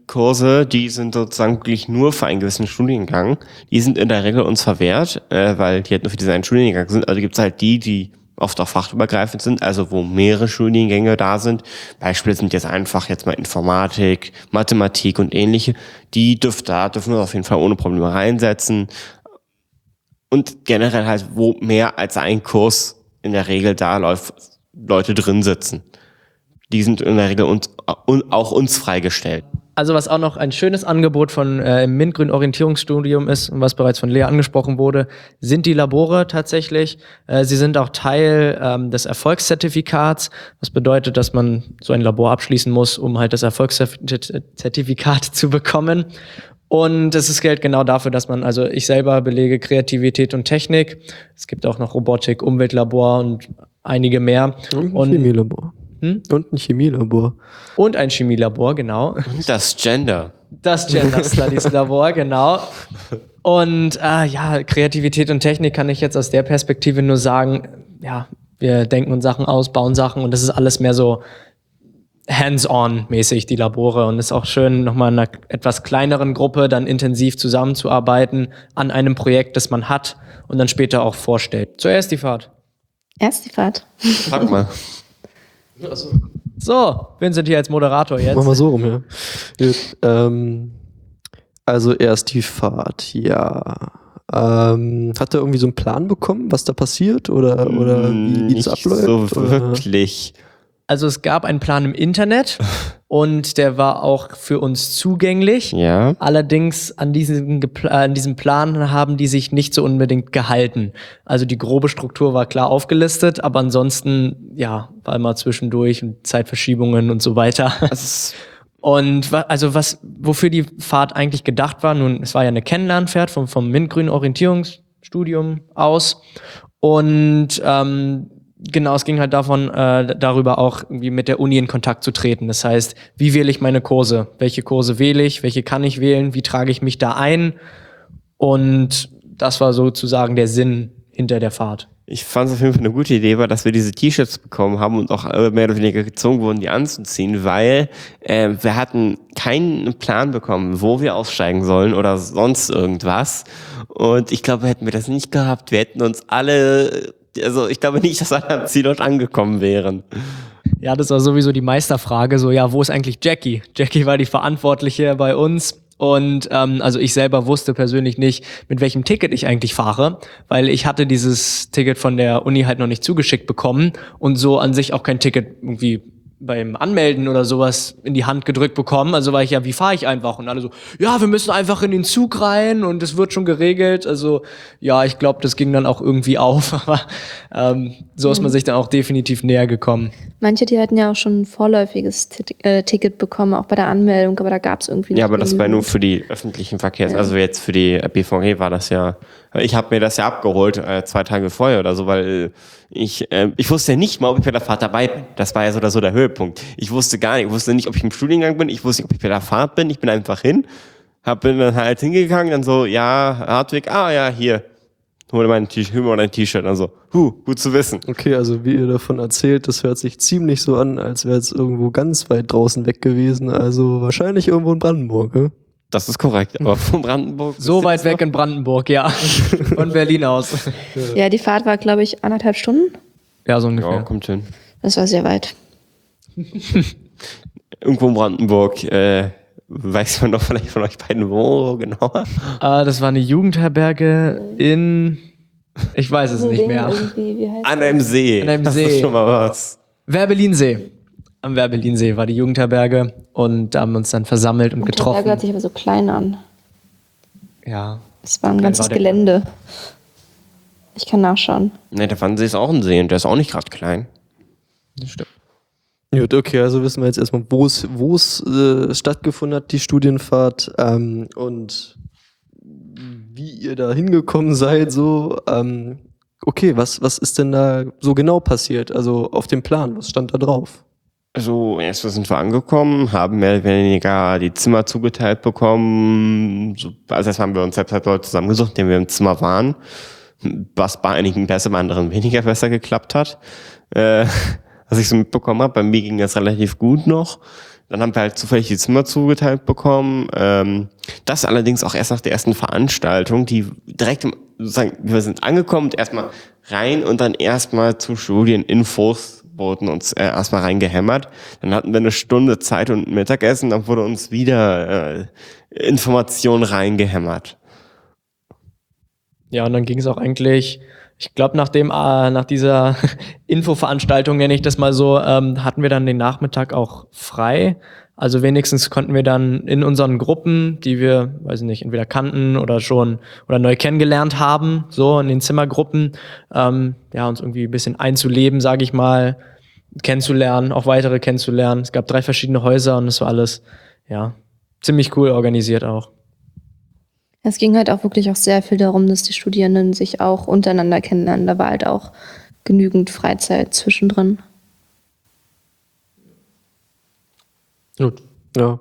Kurse, die sind sozusagen wirklich nur für einen gewissen Studiengang. Die sind in der Regel uns verwehrt, äh, weil die halt nur für diesen einen Studiengang sind. Also gibt es halt die, die oft auch fachübergreifend sind, also wo mehrere Studiengänge da sind. Beispiele sind jetzt einfach jetzt mal Informatik, Mathematik und ähnliche. Die dürfen da dürfen wir auf jeden Fall ohne Probleme reinsetzen. Und generell halt, wo mehr als ein Kurs in der Regel da läuft, Leute drin sitzen. Die sind in der Regel uns, auch uns freigestellt. Also was auch noch ein schönes Angebot von äh, im MINT-Grün Orientierungsstudium ist und was bereits von Lea angesprochen wurde, sind die Labore tatsächlich. Äh, sie sind auch Teil ähm, des Erfolgszertifikats, was bedeutet, dass man so ein Labor abschließen muss, um halt das Erfolgszertifikat zu bekommen. Und es ist Geld genau dafür, dass man, also ich selber belege Kreativität und Technik. Es gibt auch noch Robotik, Umweltlabor und einige mehr. Und ein Und Chemielabor. Hm? Und ein Chemielabor. Und ein Chemielabor, genau. Das Gender. Das Gender Studies Labor, genau. Und äh, ja, Kreativität und Technik kann ich jetzt aus der Perspektive nur sagen, ja, wir denken uns Sachen aus, bauen Sachen und das ist alles mehr so hands-on-mäßig, die Labore. Und es ist auch schön, nochmal in einer etwas kleineren Gruppe dann intensiv zusammenzuarbeiten an einem Projekt, das man hat und dann später auch vorstellt. Zuerst die Fahrt. Erst die Fahrt. Frag mal. So, Vincent hier als Moderator jetzt. Machen wir so rum, ja. Gut, ähm, also erst die Fahrt, ja. Ähm, hat er irgendwie so einen Plan bekommen, was da passiert oder, oder wie, wie das Nicht abläuft? so oder? wirklich. Also es gab einen Plan im Internet und der war auch für uns zugänglich. Ja. Allerdings an diesem, Gepl- an diesem Plan haben die sich nicht so unbedingt gehalten. Also die grobe Struktur war klar aufgelistet, aber ansonsten, ja, war immer zwischendurch und Zeitverschiebungen und so weiter. Das Und wa- also was, wofür die Fahrt eigentlich gedacht war, nun, es war ja eine Kennenlernfahrt vom, vom MINT-Grün Orientierungsstudium aus und ähm, genau, es ging halt davon, äh, darüber auch irgendwie mit der Uni in Kontakt zu treten. Das heißt, wie wähle ich meine Kurse? Welche Kurse wähle ich? Welche kann ich wählen? Wie trage ich mich da ein? Und das war sozusagen der Sinn hinter der Fahrt. Ich fand es auf jeden Fall eine gute Idee, war, dass wir diese T-Shirts bekommen haben und auch äh, mehr oder weniger gezwungen wurden, die anzuziehen, weil äh, wir hatten keinen Plan bekommen, wo wir aussteigen sollen oder sonst irgendwas. Und ich glaube, hätten wir das nicht gehabt, wir hätten uns alle, also ich glaube nicht, dass alle am Zielort angekommen wären. Ja, das war sowieso die Meisterfrage, so, ja, wo ist eigentlich Jackie? Jackie war die Verantwortliche bei uns. Und ähm, also ich selber wusste persönlich nicht, mit welchem Ticket ich eigentlich fahre, weil ich hatte dieses Ticket von der Uni halt noch nicht zugeschickt bekommen und so an sich auch kein Ticket irgendwie beim Anmelden oder sowas in die Hand gedrückt bekommen. Also war ich ja, wie fahre ich einfach? Und alle so, ja, wir müssen einfach in den Zug rein und es wird schon geregelt. Also ja, ich glaube, das ging dann auch irgendwie auf, aber ähm, so ist man sich dann auch definitiv näher gekommen. Manche, die hatten ja auch schon ein vorläufiges T- äh, Ticket bekommen, auch bei der Anmeldung, aber da gab es irgendwie nicht. Ja, aber das war genügend. nur für die öffentlichen Verkehrs-, also jetzt für die B V G war das ja, ich habe mir das ja abgeholt, äh, zwei Tage vorher oder so, weil ich äh, ich wusste ja nicht mal, ob ich bei der Fahrt dabei bin. Das war ja so oder so der Höhepunkt. Ich wusste gar nicht, ich wusste nicht, ob ich im Studiengang bin, ich wusste nicht, ob ich bei der Fahrt bin, ich bin einfach hin, hab, bin dann halt hingegangen, dann so, ja, Hartwig, ah ja, hier, hol dir mein T-Shirt, hol mir dein T-Shirt, dann so, huh, gut zu wissen. Okay, also wie ihr davon erzählt, das hört sich ziemlich so an, als wäre es irgendwo ganz weit draußen weg gewesen. Also wahrscheinlich irgendwo in Brandenburg, ne? Das ist korrekt, aber von Brandenburg... So weit weg in Brandenburg, ja. Von Berlin aus. Ja, die Fahrt war, glaube ich, anderthalb Stunden. Ja, so ungefähr. Ja, kommt hin. Das war sehr weit. Irgendwo in Brandenburg, äh, weiß man doch vielleicht von euch beiden wo genauer? Äh, das war eine Jugendherberge in, ich weiß es nicht mehr. Irgendwie, wie heißt An einem See. An einem das See. ist schon mal was. Werbelinsee. Am Werbelinsee war die Jugendherberge und da haben wir uns dann versammelt und Der Berg getroffen. hört sich aber so klein an. Ja. Es war ein Klein ganzes war der- Gelände. Ich kann nachschauen. Ne, der Wannsee ist auch ein See und der ist auch nicht gerade klein. Das stimmt. Gut, okay, also wissen wir jetzt erstmal, wo es wo es äh, stattgefunden hat, die Studienfahrt, ähm, und wie ihr da hingekommen seid, so, ähm, okay, was, was ist denn da so genau passiert? Also auf dem Plan, was stand da drauf? Also, erst sind wir angekommen, haben mehr oder weniger die Zimmer zugeteilt bekommen. So, also erst haben wir uns selbst halt Leute zusammengesucht, denen wir im Zimmer waren. Was bei einigen besser, bei anderen weniger besser geklappt hat. Äh, was ich so mitbekommen habe, bei mir ging das relativ gut noch. Dann haben wir halt zufällig die Zimmer zugeteilt bekommen. Ähm, das allerdings auch erst nach der ersten Veranstaltung, die direkt im, sozusagen, wir sind angekommen, erstmal rein und dann erstmal zu Studieninfos wurden uns äh, erstmal reingehämmert. Dann hatten wir eine Stunde Zeit und Mittagessen, dann wurde uns wieder äh, Information reingehämmert. Ja, und dann ging es auch eigentlich, ich glaube, nach dem, äh, nach dieser Infoveranstaltung, nenne ich das mal so, ähm, hatten wir dann den Nachmittag auch frei. Also wenigstens konnten wir dann in unseren Gruppen, die wir, weiß ich nicht, entweder kannten oder schon oder neu kennengelernt haben, so in den Zimmergruppen, ähm, ja, uns irgendwie ein bisschen einzuleben, sage ich mal, kennenzulernen, auch weitere kennenzulernen. Es gab drei verschiedene Häuser und es war alles, ja, ziemlich cool organisiert auch. Es ging halt auch wirklich auch sehr viel darum, dass die Studierenden sich auch untereinander kennenlernen. Da war halt auch genügend Freizeit zwischendrin. Gut, ja.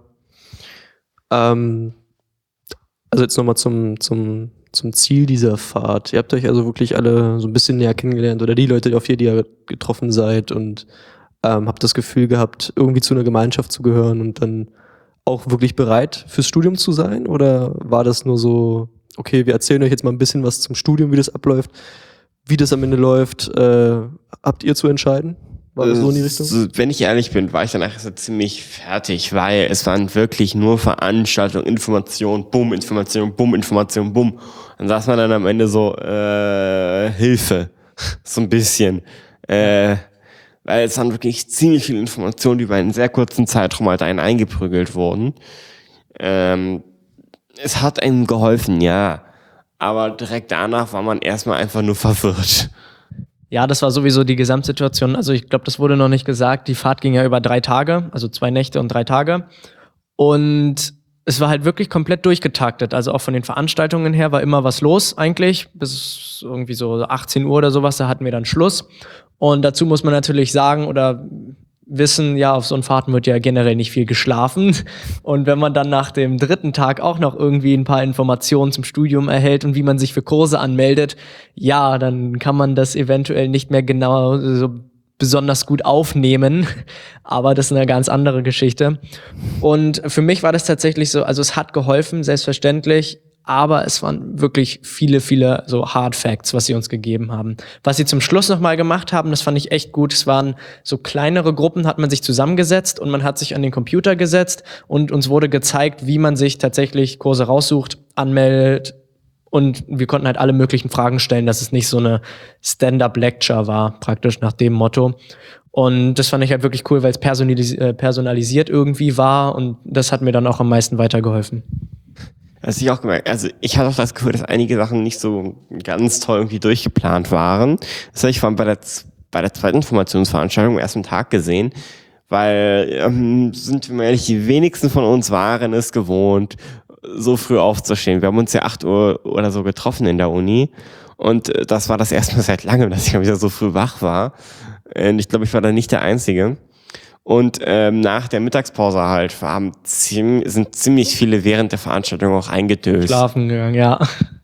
Ähm, also jetzt nochmal zum, zum, zum Ziel dieser Fahrt. Ihr habt euch also wirklich alle so ein bisschen näher kennengelernt oder die Leute, auf die ihr getroffen seid und ähm, habt das Gefühl gehabt, irgendwie zu einer Gemeinschaft zu gehören und dann auch wirklich bereit fürs Studium zu sein? Oder war das nur so, okay, wir erzählen euch jetzt mal ein bisschen was zum Studium, wie das abläuft, wie das am Ende läuft, äh, habt ihr zu entscheiden? War das so in die Richtung? So, wenn ich ehrlich bin, war ich danach so ziemlich fertig, weil es waren wirklich nur Veranstaltungen, Information, bumm, Information, bumm, Information, bumm. Dann saß man dann am Ende so, äh, Hilfe, so ein bisschen. Äh, weil es waren wirklich ziemlich viele Informationen, die über einen sehr kurzen Zeitraum halt einen eingeprügelt wurden. Ähm, es hat einem geholfen, ja. Aber direkt danach war man erstmal einfach nur verwirrt. Ja, das war sowieso die Gesamtsituation. Also ich glaube, das wurde noch nicht gesagt. Die Fahrt ging ja über drei Tage, also zwei Nächte und drei Tage. Und es war halt wirklich komplett durchgetaktet. Also auch von den Veranstaltungen her war immer was los eigentlich. Bis irgendwie so achtzehn Uhr oder sowas, da hatten wir dann Schluss. Und dazu muss man natürlich sagen oder wissen, ja, auf so einen Fahrten wird ja generell nicht viel geschlafen. Und wenn man dann nach dem dritten Tag auch noch irgendwie ein paar Informationen zum Studium erhält und wie man sich für Kurse anmeldet, ja, dann kann man das eventuell nicht mehr genau so besonders gut aufnehmen. Aber das ist eine ganz andere Geschichte. Und für mich war das tatsächlich so, also es hat geholfen, selbstverständlich. Aber es waren wirklich viele, viele so Hard Facts, was sie uns gegeben haben. Was sie zum Schluss nochmal gemacht haben, das fand ich echt gut. Es waren so kleinere Gruppen, hat man sich zusammengesetzt und man hat sich an den Computer gesetzt und uns wurde gezeigt, wie man sich tatsächlich Kurse raussucht, anmeldet und wir konnten halt alle möglichen Fragen stellen, dass es nicht so eine Stand-up-Lecture war, praktisch nach dem Motto. Und das fand ich halt wirklich cool, weil es personalis- äh, personalisiert irgendwie war und das hat mir dann auch am meisten weitergeholfen. Das ich auch gemerkt. Also ich hatte auch das Gefühl, dass einige Sachen nicht so ganz toll irgendwie durchgeplant waren. Das habe ich vor allem bei der, bei der zweiten Informationsveranstaltung am ersten Tag gesehen, weil, ähm, sind wir mal ehrlich, die wenigsten von uns waren es gewohnt, so früh aufzustehen. Wir haben uns ja acht Uhr oder so getroffen in der Uni und das war das erste Mal seit langem, dass ich wieder so früh wach war. Und ich glaube, ich war da nicht der Einzige. Und ähm, nach der Mittagspause halt haben ziem- sind ziemlich viele während der Veranstaltung auch eingedöst. Schlafen gegangen, ja.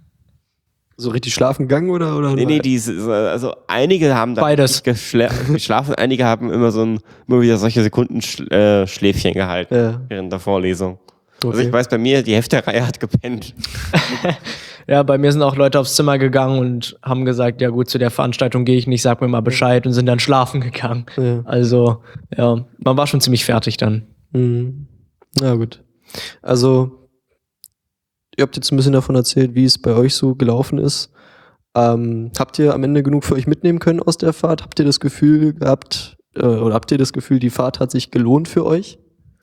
So richtig schlafen gegangen oder? oder Nee, nee, die, also einige haben da Beides. geschla- geschlafen, einige haben immer so ein, immer wieder solche Sekundenschläfchen äh, gehalten Ja. während der Vorlesung. Okay. Also ich weiß, bei mir, die Hälfte der Reihe hat gepennt. Ja, bei mir sind auch Leute aufs Zimmer gegangen und haben gesagt, ja gut, zu der Veranstaltung gehe ich nicht, sag mir mal Bescheid und sind dann schlafen gegangen. Ja. Also, ja, man war schon ziemlich fertig dann. Mhm. Na gut. Also, ihr habt jetzt ein bisschen davon erzählt, wie es bei euch so gelaufen ist. Ähm, habt ihr am Ende genug für euch mitnehmen können aus der Fahrt? Habt ihr das Gefühl gehabt, äh, oder habt ihr das Gefühl, die Fahrt hat sich gelohnt für euch?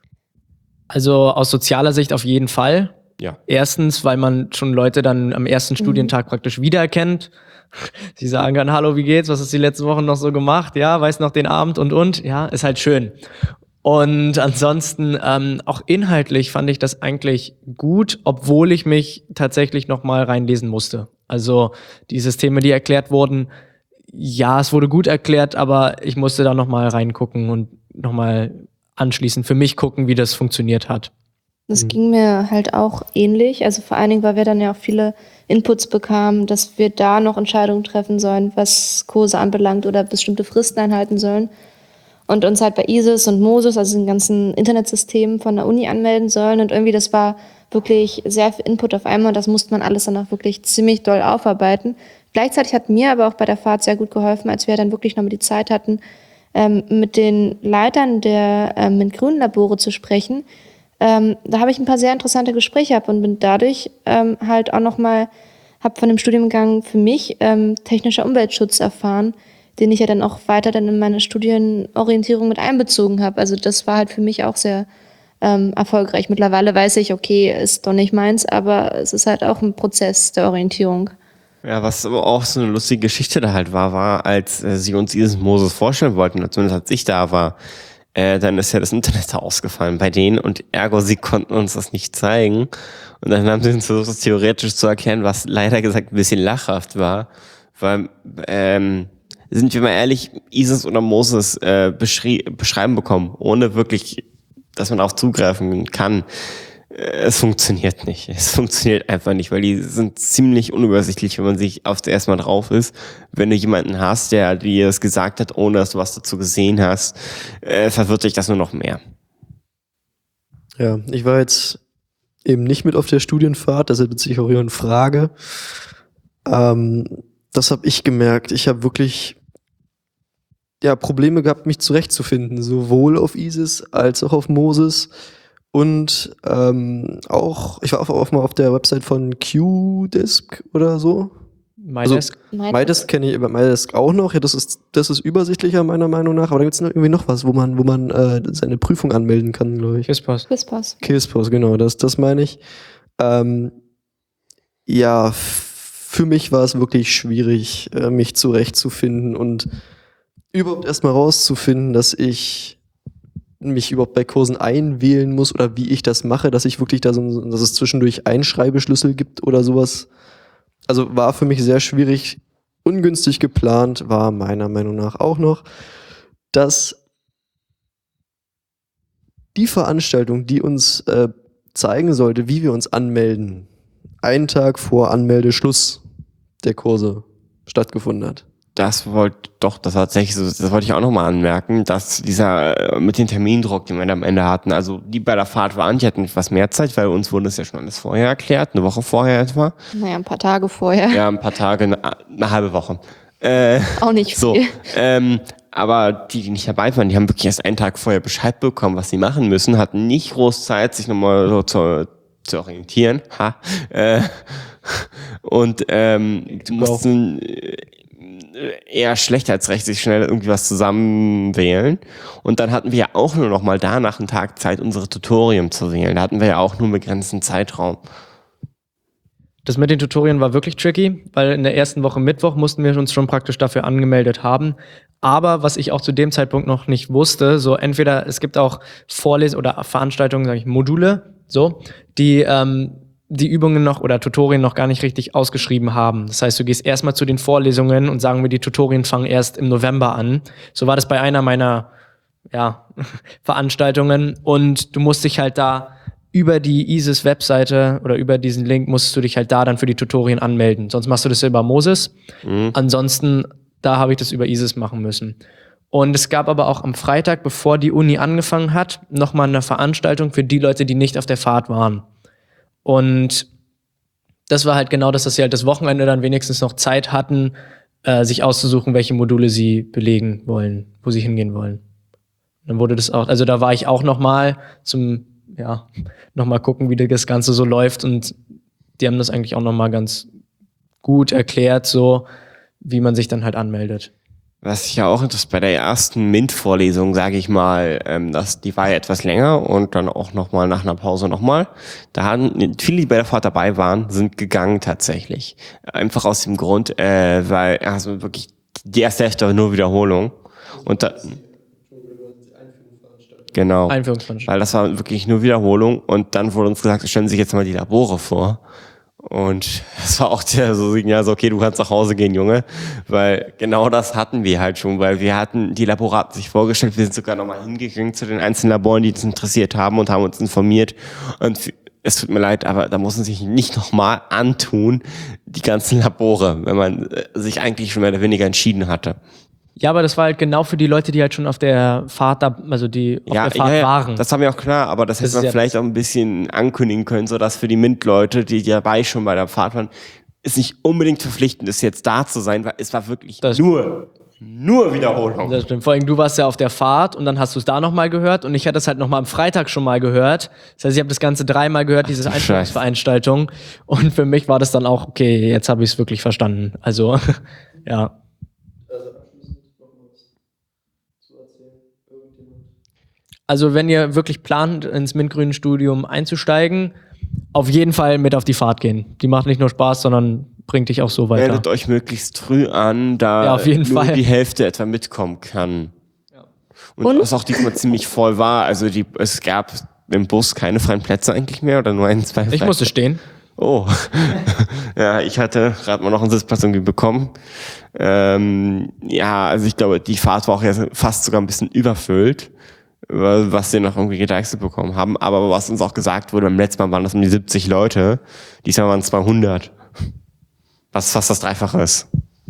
Also aus sozialer Sicht auf jeden Fall. Ja. Erstens, weil man schon Leute dann am ersten Studientag praktisch wiedererkennt. Sie sagen dann, hallo, wie geht's? Was hast du die letzten Wochen noch so gemacht? Ja, weiß noch den Abend und und. Ja, ist halt schön. Und ansonsten, ähm, auch inhaltlich fand ich das eigentlich gut, obwohl ich mich tatsächlich noch mal reinlesen musste. Also die Systeme, die erklärt wurden, ja, es wurde gut erklärt, aber ich musste da noch mal reingucken und noch mal anschließend für mich gucken, wie das funktioniert hat. Das ging mir halt auch ähnlich. Also vor allen Dingen, weil wir dann ja auch viele Inputs bekamen, dass wir da noch Entscheidungen treffen sollen, was Kurse anbelangt oder bestimmte Fristen einhalten sollen. und uns halt bei ISIS und Moses, also den ganzen Internetsystemen von der Uni anmelden sollen. Und irgendwie das war wirklich sehr viel Input auf einmal und das musste man alles dann auch wirklich ziemlich doll aufarbeiten. Gleichzeitig hat mir aber auch bei der Fahrt sehr gut geholfen, als wir dann wirklich nochmal die Zeit hatten, ähm, mit den Leitern der ähm, MINT-Grün-Labore zu sprechen. Ähm, da habe ich ein paar sehr interessante Gespräche gehabt und bin dadurch ähm, halt auch nochmal, habe von dem Studiengang für mich ähm, technischer Umweltschutz erfahren, den ich ja dann auch weiter dann in meine Studienorientierung mit einbezogen habe. Also das war halt für mich auch sehr ähm, erfolgreich. Mittlerweile weiß ich, okay, ist doch nicht meins, aber es ist halt auch ein Prozess der Orientierung. Ja, was aber auch so eine lustige Geschichte da halt war, war, als äh, sie uns dieses Moses vorstellen wollten, zumindest als ich da war, äh, dann ist ja das Internet ausgefallen bei denen und ergo, sie konnten uns das nicht zeigen. Und dann haben sie uns versucht, das theoretisch zu erklären, was leider gesagt ein bisschen lachhaft war, weil, ähm, sind wir mal ehrlich, ISIS oder Moses äh, beschrie- beschreiben bekommen, ohne wirklich, dass man auch zugreifen kann. Es funktioniert nicht. Es funktioniert einfach nicht, weil die sind ziemlich unübersichtlich, wenn man sich aufs erste Mal drauf ist. Wenn du jemanden hast, der dir das gesagt hat, ohne dass du was dazu gesehen hast, äh, verwirrt dich das nur noch mehr. Ja, ich war jetzt eben nicht mit auf der Studienfahrt, deshalb beziehe ich auch Ihre Frage. Ähm, das habe ich gemerkt. Ich habe wirklich ja Probleme gehabt, mich zurechtzufinden, sowohl auf ISIS als auch auf Moses. Und ähm, auch, ich war auch, auch mal auf der Website von Qdisk oder so. MyDesk. Also, MyDesk kenne ich, MyDesk auch noch. Ja, das ist, das ist übersichtlicher meiner Meinung nach. Aber da gibt es irgendwie noch was, wo man, wo man äh, seine Prüfung anmelden kann, glaube ich. Quizpass. Quizpass. Quizpass, genau, das, das meine ich. Ähm, ja, f- für mich war es wirklich schwierig, äh, mich zurechtzufinden und überhaupt erstmal rauszufinden, dass ich mich überhaupt bei Kursen einwählen muss oder wie ich das mache, dass ich wirklich da so, dass es zwischendurch Einschreibeschlüssel gibt oder sowas. Also war für mich sehr schwierig, ungünstig geplant, war meiner Meinung nach auch noch, dass die Veranstaltung, die uns äh, zeigen sollte, wie wir uns anmelden, einen Tag vor Anmeldeschluss der Kurse stattgefunden hat. Das wollte doch, das war tatsächlich so, das wollte ich auch nochmal anmerken, dass dieser äh, mit dem Termindruck, den wir am Ende hatten, also die bei der Fahrt waren, die hatten etwas mehr Zeit, weil uns wurde es ja schon alles vorher erklärt, eine Woche vorher etwa. Naja, ein paar Tage vorher. Ja, ein paar Tage, eine, eine halbe Woche. Äh, Auch nicht so, viel. ähm, aber die, die nicht dabei waren, die haben wirklich erst einen Tag vorher Bescheid bekommen, was sie machen müssen, hatten nicht groß Zeit, sich nochmal so zu, zu orientieren. Ha. Äh, und ähm, mussten äh, eher schlecht als recht sich schnell irgendwie was zusammenwählen. Und dann hatten wir ja auch nur noch mal danach einen Tag Zeit, unsere Tutorium zu wählen. Da hatten wir ja auch nur einen begrenzten Zeitraum. Das mit den Tutorien war wirklich tricky, weil in der ersten Woche Mittwoch mussten wir uns schon praktisch dafür angemeldet haben. Aber was ich auch zu dem Zeitpunkt noch nicht wusste, so entweder es gibt auch Vorles- oder Veranstaltungen, sage ich, Module, so, die ähm, die Übungen noch oder Tutorien noch gar nicht richtig ausgeschrieben haben. Das heißt, du gehst erstmal zu den Vorlesungen und sagen wir, die Tutorien fangen erst im November an. So war das bei einer meiner ja, Veranstaltungen und du musst dich halt da über die ISIS-Webseite oder über diesen Link musst du dich halt da dann für die Tutorien anmelden. Sonst machst du das über Moses. Mhm. Ansonsten, da habe ich das über ISIS machen müssen. Und es gab aber auch am Freitag, bevor die Uni angefangen hat, nochmal eine Veranstaltung für die Leute, die nicht auf der Fahrt waren. Und das war halt genau das, dass sie halt das Wochenende dann wenigstens noch Zeit hatten, äh, sich auszusuchen, welche Module sie belegen wollen, wo sie hingehen wollen. Dann wurde das auch, also da war ich auch nochmal zum, ja, nochmal gucken, wie das Ganze so läuft und die haben das eigentlich auch nochmal ganz gut erklärt, so wie man sich dann halt anmeldet. Was ich ja auch interessant, bei der ersten MINT-Vorlesung, sage ich mal, ähm, das, die war ja etwas länger und dann auch nochmal nach einer Pause nochmal. Da haben viele, die bei der Fahrt dabei waren, sind gegangen tatsächlich. Einfach aus dem Grund, äh, weil also wirklich die erste Hälfte war nur Wiederholung. Und da, genau, Einführungsveranstaltung. weil das war wirklich nur Wiederholung und dann wurde uns gesagt, stellen Sie sich jetzt mal die Labore vor. Und das war auch der so Signal, so okay, du kannst nach Hause gehen, Junge, weil genau das hatten wir halt schon, weil wir hatten die Labore sich vorgestellt, wir sind sogar nochmal hingegangen zu den einzelnen Laboren, die uns interessiert haben und haben uns informiert und es tut mir leid, aber da muss man sich nicht nochmal antun, die ganzen Labore, wenn man sich eigentlich schon mehr oder weniger entschieden hatte. Ja, aber das war halt genau für die Leute, die halt schon auf der Fahrt, da, also die auf Ja, der Fahrt ja, ja, waren. das war mir auch klar, aber das, Das hätte man ist ja vielleicht auch ein bisschen ankündigen können, sodass für die MINT-Leute, die dabei schon bei der Fahrt waren, es nicht unbedingt verpflichtend ist, jetzt da zu sein, weil es war wirklich Das- nur, nur Wiederholung. Das stimmt. Vor allem, du warst ja auf der Fahrt und dann hast du es da nochmal gehört und ich hatte es halt nochmal am Freitag schon mal gehört. Das heißt, ich habe das Ganze dreimal gehört, diese du Einstellungsveranstaltung. Und für mich war das dann auch, okay, jetzt habe ich es wirklich verstanden. Also, ja. Also, wenn ihr wirklich plant, ins MINT-Grün-Studium einzusteigen, auf jeden Fall mit auf die Fahrt gehen. Die macht nicht nur Spaß, sondern bringt dich auch so weiter. Meldet euch möglichst früh an, da Ja, auf jeden nur Fall. die Hälfte etwa mitkommen kann. Ja. Und, Und? was auch diesmal ziemlich voll war, also die, es gab im Bus keine freien Plätze eigentlich mehr oder nur ein, zwei Ich freie musste stehen. Oh, ja, ich hatte gerade mal noch einen Sitzplatz irgendwie bekommen. Ähm, ja, also ich glaube, die Fahrt war auch jetzt fast sogar ein bisschen überfüllt, was wir noch irgendwie gedeichselt bekommen haben. Aber was uns auch gesagt wurde, beim letzten Mal waren das um die siebzig Leute, diesmal waren es zweihundert. Was fast das Dreifache ist.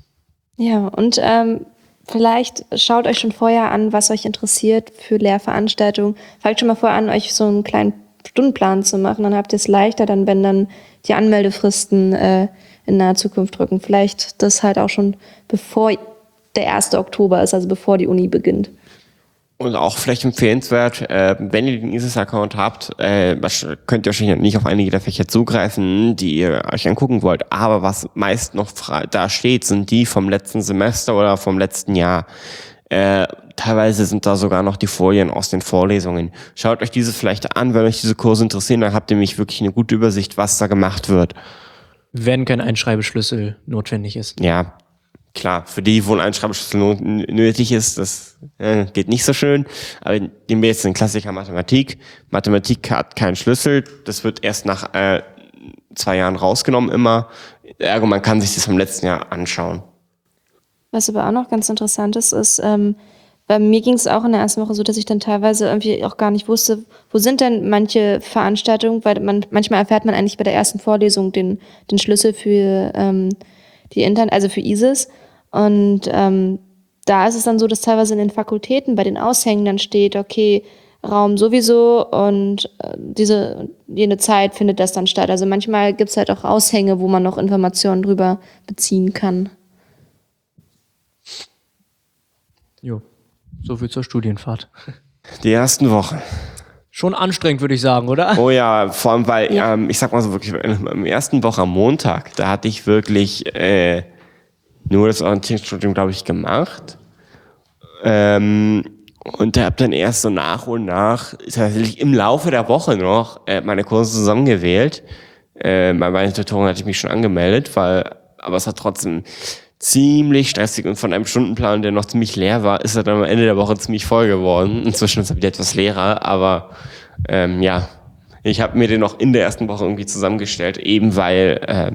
Ja, und ähm, vielleicht schaut euch schon vorher an, was euch interessiert für Lehrveranstaltungen. Fangt schon mal vorher an, euch so einen kleinen Stundenplan zu machen. Dann habt ihr es leichter, dann wenn dann die Anmeldefristen äh, in naher Zukunft rücken. Vielleicht das halt auch schon bevor der erste Oktober ist, also bevor die Uni beginnt. Und auch vielleicht empfehlenswert, äh, wenn ihr den I S E S-Account habt, äh, könnt ihr wahrscheinlich nicht auf einige der Fächer zugreifen, die ihr euch angucken wollt. Aber was meist noch frei da steht, sind die vom letzten Semester oder vom letzten Jahr. Äh, teilweise sind da sogar noch die Folien aus den Vorlesungen. Schaut euch diese vielleicht an, wenn euch diese Kurse interessieren, dann habt ihr nämlich wirklich eine gute Übersicht, was da gemacht wird. Wenn Wenn kein Einschreibeschlüssel notwendig ist. Ja, klar, für die, wo ein Einschreibeschlüssel not- nötig ist, das äh, geht nicht so schön. Aber nehmen wir jetzt den Klassiker Mathematik. Mathematik hat keinen Schlüssel. Das wird erst nach äh, zwei Jahren rausgenommen immer. Ergo, man kann sich das vom letzten Jahr anschauen. Was aber auch noch ganz interessant ist, ist, ähm, bei mir ging es auch in der ersten Woche so, dass ich dann teilweise irgendwie auch gar nicht wusste, wo sind denn manche Veranstaltungen, weil man manchmal erfährt man eigentlich bei der ersten Vorlesung den, den Schlüssel für ähm, die Intern, also für I S E S. Und ähm, da ist es dann so, dass teilweise in den Fakultäten bei den Aushängen dann steht, okay, Raum sowieso und äh, diese jene Zeit findet das dann statt. Also manchmal gibt es halt auch Aushänge, wo man noch Informationen drüber beziehen kann. Jo, so viel zur Studienfahrt. Die ersten Wochen. Schon anstrengend, würde ich sagen, oder? Oh ja, vor allem, weil, Ja. ähm, ich sag mal so wirklich, im ersten Woche am Montag, da hatte ich wirklich äh, nur das Orientierungsstudium, glaube ich, gemacht. Ähm, und da habe dann erst so nach und nach, tatsächlich im Laufe der Woche noch, äh, meine Kurse zusammengewählt. Äh, bei meinen Tutoren hatte ich mich schon angemeldet, weil, aber es hat trotzdem ziemlich stressig und von einem Stundenplan, der noch ziemlich leer war, ist er dann am Ende der Woche ziemlich voll geworden. Inzwischen ist er wieder etwas leerer, aber ähm, ja, ich habe mir den noch in der ersten Woche irgendwie zusammengestellt, eben weil äh,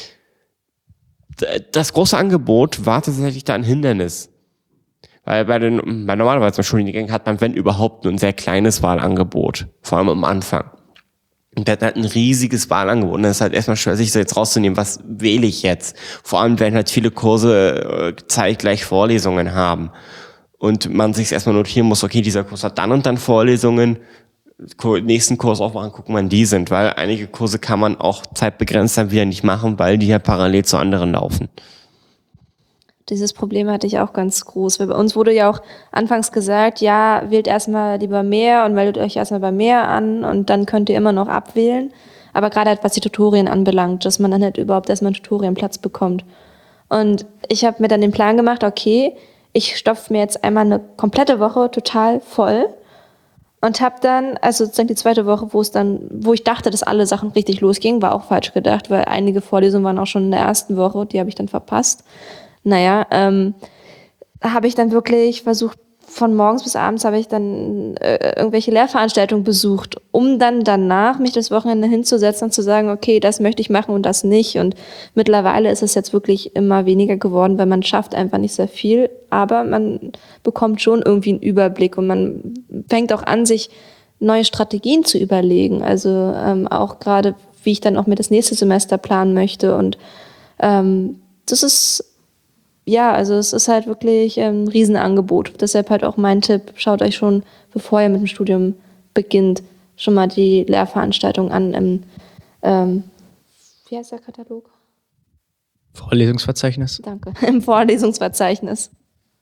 d- das große Angebot war tatsächlich da ein Hindernis. Weil bei den, bei normalerweise beim Studiengang hat man, wenn überhaupt, nur ein sehr kleines Wahlangebot, vor allem am Anfang. Und der hat halt ein riesiges Wahlangebot. Und das ist halt erstmal schwer, sich so jetzt rauszunehmen, was wähle ich jetzt? Vor allem, wenn halt viele Kurse äh, zeitgleich Vorlesungen haben. Und man sich erstmal notieren muss, okay, dieser Kurs hat dann und dann Vorlesungen, Ko- nächsten Kurs aufmachen, gucken, wann die sind. Weil einige Kurse kann man auch zeitbegrenzt dann wieder nicht machen, weil die ja parallel zu anderen laufen. Dieses Problem hatte ich auch ganz groß. Weil bei uns wurde ja auch anfangs gesagt, ja, wählt erstmal lieber mehr und meldet euch erstmal bei mehr an und dann könnt ihr immer noch abwählen. Aber gerade halt, was die Tutorien anbelangt, dass man dann halt überhaupt erstmal einen Tutorienplatz bekommt. Und ich habe mir dann den Plan gemacht, okay, ich stopfe mir jetzt einmal eine komplette Woche total voll und habe dann, also sozusagen die zweite Woche, wo es dann, wo ich dachte, dass alle Sachen richtig losgingen, war auch falsch gedacht, weil einige Vorlesungen waren auch schon in der ersten Woche, die habe ich dann verpasst. Naja, ähm, habe ich dann wirklich versucht, von morgens bis abends habe ich dann äh, irgendwelche Lehrveranstaltungen besucht, um dann danach mich das Wochenende hinzusetzen und zu sagen, okay, das möchte ich machen und das nicht. Und mittlerweile ist es jetzt wirklich immer weniger geworden, weil man schafft einfach nicht sehr viel, aber man bekommt schon irgendwie einen Überblick und man fängt auch an, sich neue Strategien zu überlegen. Also ähm, auch gerade, wie ich dann auch mir das nächste Semester planen möchte. Und ähm, das ist ja, also es ist halt wirklich ein Riesenangebot. Deshalb halt auch mein Tipp, schaut euch schon, bevor ihr mit dem Studium beginnt, schon mal die Lehrveranstaltung an im, ähm, wie heißt der Katalog? Vorlesungsverzeichnis. Danke, im Vorlesungsverzeichnis.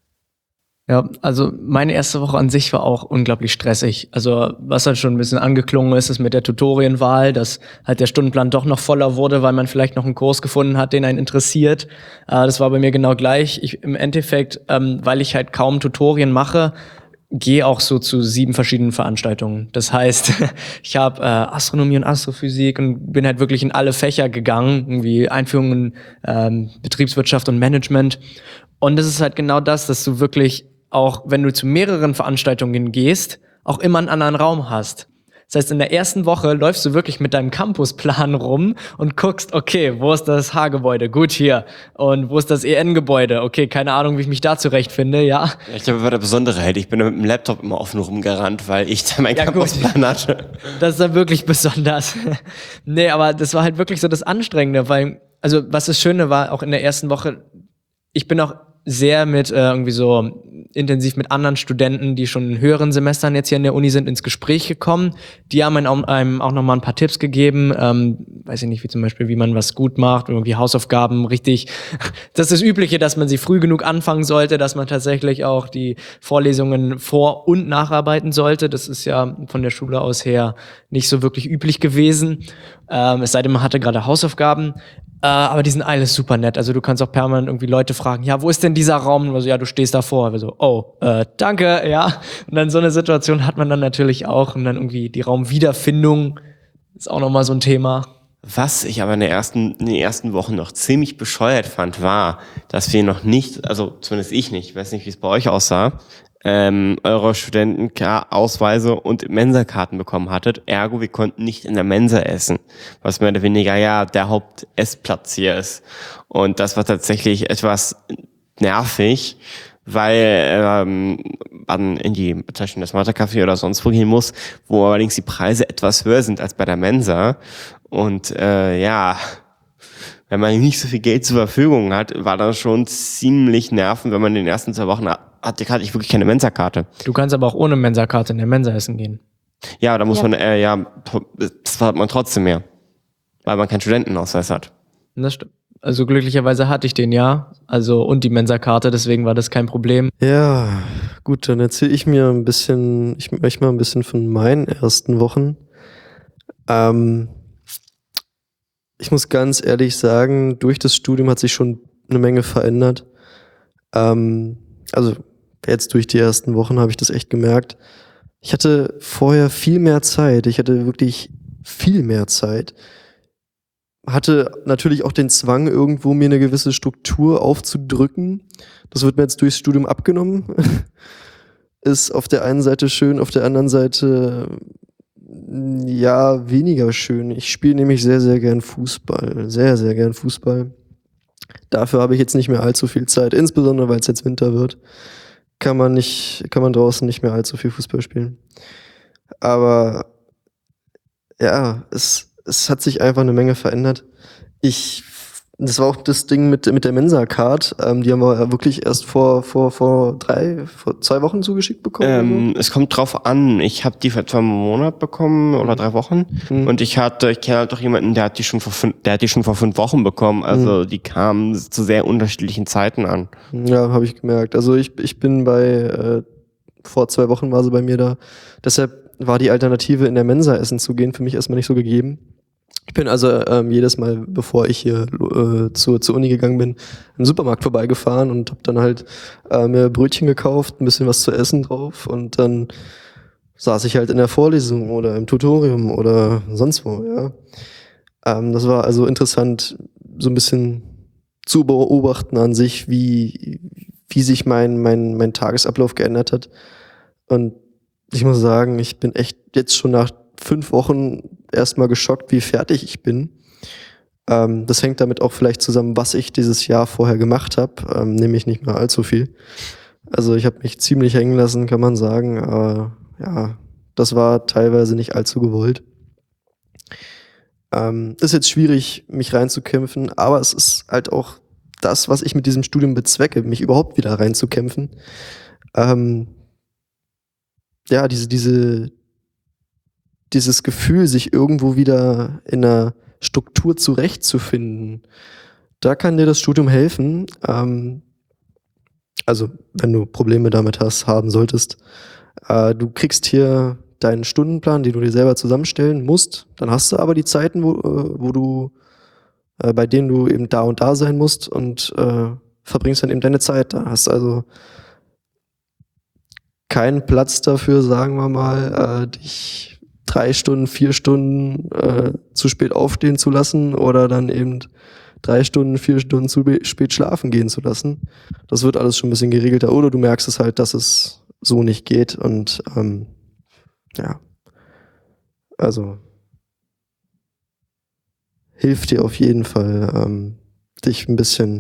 Ja, also meine erste Woche an sich war auch unglaublich stressig. Also was halt schon ein bisschen angeklungen ist, ist mit der Tutorienwahl, dass halt der Stundenplan doch noch voller wurde, weil man vielleicht noch einen Kurs gefunden hat, den einen interessiert. Äh, das war bei mir genau gleich. Ich, im Endeffekt, ähm, weil ich halt kaum Tutorien mache, gehe auch so zu sieben verschiedenen Veranstaltungen. Das heißt, ich habe äh, Astronomie und Astrophysik und bin halt wirklich in alle Fächer gegangen, irgendwie Einführung in ähm, Betriebswirtschaft und Management. Und das ist halt genau das, dass du wirklich auch, wenn du zu mehreren Veranstaltungen gehst, auch immer einen anderen Raum hast. Das heißt, in der ersten Woche läufst du wirklich mit deinem Campusplan rum und guckst, okay, wo ist das H-Gebäude? Gut, hier. Und wo ist das E N-Gebäude? Okay, keine Ahnung, wie ich mich da zurechtfinde, ja. Ich glaube, war der Besondere halt. Ich bin mit dem Laptop immer offen rumgerannt, weil ich da meinen Ja, Campusplan hatte. Das ist dann wirklich besonders. Nee, aber das war halt wirklich so das Anstrengende, weil, also was das Schöne war, auch in der ersten Woche, ich bin auch sehr mit äh, irgendwie so intensiv mit anderen Studenten, die schon in höheren Semestern jetzt hier in der Uni sind, ins Gespräch gekommen. Die haben einem, einem auch nochmal ein paar Tipps gegeben, ähm, weiß ich nicht, wie zum Beispiel, wie man was gut macht, irgendwie Hausaufgaben richtig. Das ist das Übliche, dass man sie früh genug anfangen sollte, dass man tatsächlich auch die Vorlesungen vor- und nacharbeiten sollte. Das ist ja von der Schule aus her nicht so wirklich üblich gewesen. Ähm, es sei denn, man hatte gerade Hausaufgaben. Äh, aber die sind alles super nett. Also du kannst auch permanent irgendwie Leute fragen, ja, wo ist denn dieser Raum? Also, ja, du stehst davor. Also, oh, äh, danke, ja. Und dann so eine Situation hat man dann natürlich auch. Und dann irgendwie die Raumwiederfindung ist auch nochmal so ein Thema. Was ich aber in, der ersten, in den ersten Wochen noch ziemlich bescheuert fand, war, dass wir noch nicht, also zumindest ich nicht, ich weiß nicht, wie es bei euch aussah, ähm, eure Studentenausweise und Mensakarten bekommen hattet. Ergo, wir konnten nicht in der Mensa essen, was mehr oder weniger ja der Hauptessplatz hier ist. Und das war tatsächlich etwas nervig, weil ähm, man in die zum Beispiel das Mathe-Café oder sonst wo gehen muss, wo allerdings die Preise etwas höher sind als bei der Mensa. Und äh, ja, wenn man nicht so viel Geld zur Verfügung hat, war das schon ziemlich nervend, wenn man in den ersten zwei Wochen hatte, hatte ich wirklich keine Mensa-Karte. Du kannst aber auch ohne Mensa-Karte in der Mensa essen gehen. Ja, da muss Ja. man, äh, ja, das hat man trotzdem mehr, weil man keinen Studentenausweis hat. Das stimmt. Also glücklicherweise hatte ich den ja, also und die Mensa-Karte, deswegen war das kein Problem. Ja, gut, dann erzähle ich mir ein bisschen, ich möchte mal ein bisschen von meinen ersten Wochen. Ähm, ich muss ganz ehrlich sagen, durch das Studium hat sich schon eine Menge verändert. Ähm, also jetzt durch die ersten Wochen habe ich das echt gemerkt. Ich hatte vorher viel mehr Zeit. Ich hatte wirklich viel mehr Zeit. Hatte natürlich auch den Zwang, irgendwo mir eine gewisse Struktur aufzudrücken. Das wird mir jetzt durchs Studium abgenommen. Ist auf der einen Seite schön, auf der anderen Seite ja weniger schön. Ich spiele nämlich sehr, sehr gern Fußball. Sehr, sehr gern Fußball. Dafür habe ich jetzt nicht mehr allzu viel Zeit, insbesondere weil es jetzt Winter wird. Kann man nicht, kann man draußen nicht mehr allzu viel Fußball spielen. Aber ja, es, es hat sich einfach eine Menge verändert. Ich, das war auch das Ding mit, mit der Mensa-Card. Ähm, die haben wir ja wirklich erst vor, vor, vor drei, vor zwei Wochen zugeschickt bekommen. Ähm, es kommt drauf an. Ich habe die vor zwei Monaten bekommen oder drei Wochen. Mhm. Und ich hatte, ich kenne halt doch jemanden, der hat die schon vor fünf, der hat die schon vor fünf Wochen bekommen. Also die kamen zu sehr unterschiedlichen Zeiten an. Ja, habe ich gemerkt. Also ich, ich bin bei, äh, vor zwei Wochen war sie bei mir da. Deshalb war die Alternative, in der Mensa essen zu gehen, für mich erstmal nicht so gegeben. Ich bin also ähm, jedes Mal, bevor ich hier äh, zur, zur Uni gegangen bin, im Supermarkt vorbeigefahren und habe dann halt äh, mir Brötchen gekauft, ein bisschen was zu essen drauf und dann saß ich halt in der Vorlesung oder im Tutorium oder sonst wo, ja. Ähm, das war also interessant, so ein bisschen zu beobachten an sich, wie, wie sich mein, mein, mein Tagesablauf geändert hat. Und ich muss sagen, ich bin echt jetzt schon nach fünf Wochen erstmal geschockt, wie fertig ich bin. Ähm, das hängt damit auch vielleicht zusammen, was ich dieses Jahr vorher gemacht habe, ähm, nämlich nicht mehr allzu viel. Also ich habe mich ziemlich hängen lassen, kann man sagen, aber ja, das war teilweise nicht allzu gewollt. Ähm, ist jetzt schwierig, mich reinzukämpfen, aber es ist halt auch das, was ich mit diesem Studium bezwecke, mich überhaupt wieder reinzukämpfen. Ähm, ja, diese, diese, dieses Gefühl, sich irgendwo wieder in einer Struktur zurechtzufinden, da kann dir das Studium helfen. Ähm, also, wenn du Probleme damit hast, haben solltest. Äh, du kriegst hier deinen Stundenplan, den du dir selber zusammenstellen musst. Dann hast du aber die Zeiten, wo, äh, wo du, äh, bei denen du eben da und da sein musst und äh, verbringst dann eben deine Zeit da. Hast also keinen Platz dafür, sagen wir mal, äh, dich drei Stunden, vier Stunden äh, zu spät aufstehen zu lassen oder dann eben drei Stunden, vier Stunden zu spät schlafen gehen zu lassen. Das wird alles schon ein bisschen geregelter. Oder du merkst es halt, dass es so nicht geht und ähm, ja, also hilft dir auf jeden Fall, ähm, dich ein bisschen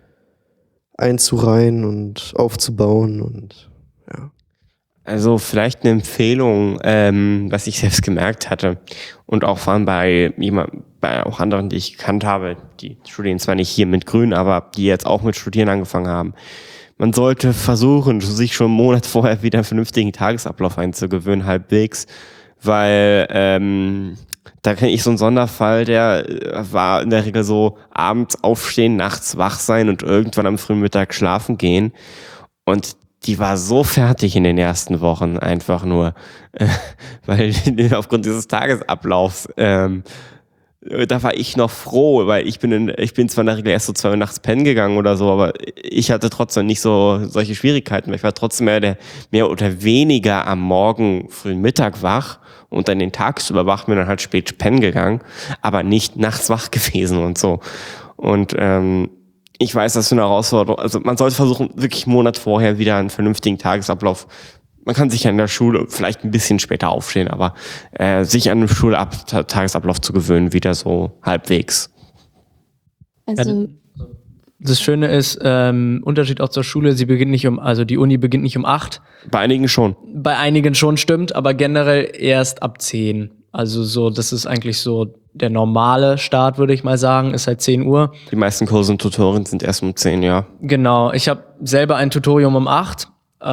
einzureihen und aufzubauen und ja. Also vielleicht eine Empfehlung, ähm, was ich selbst gemerkt hatte und auch vor allem bei jemand, bei auch anderen, die ich gekannt habe, die studieren zwar nicht hier mit Grün, aber die jetzt auch mit Studieren angefangen haben. Man sollte versuchen, sich schon einen Monat vorher wieder einen vernünftigen Tagesablauf einzugewöhnen, halbwegs, weil ähm, da kenne ich so einen Sonderfall, der war in der Regel so abends aufstehen, nachts wach sein und irgendwann am frühen Mittag schlafen gehen und die war so fertig in den ersten Wochen einfach nur, äh, weil aufgrund dieses Tagesablaufs, ähm, da war ich noch froh, weil ich bin in, ich bin zwar in der Regel erst so zwei Uhr nachts pennen gegangen oder so, aber ich hatte trotzdem nicht so solche Schwierigkeiten. Ich war trotzdem mehr, der, mehr oder weniger am Morgen, frühen Mittag wach und dann den tagsüber wach, bin dann halt spät pennen gegangen, aber nicht nachts wach gewesen und so. Und ähm, ich weiß, das ist eine Herausforderung. Also man sollte versuchen, wirklich einen Monat vorher wieder einen vernünftigen Tagesablauf. Man kann sich ja in der Schule vielleicht ein bisschen später aufstehen, aber äh, sich an den Schultagesablauf zu gewöhnen, wieder so halbwegs. Also Das Schöne ist, ähm, Unterschied auch zur Schule, sie beginnt nicht um, also die Uni beginnt nicht um acht. Bei einigen schon. Bei einigen schon, stimmt, aber generell erst ab zehn. Also so, das ist eigentlich so der normale Start, würde ich mal sagen, ist halt zehn Uhr. Die meisten Kurse und Tutorien sind erst um zehn, ja. Genau, ich habe selber ein Tutorium um acht.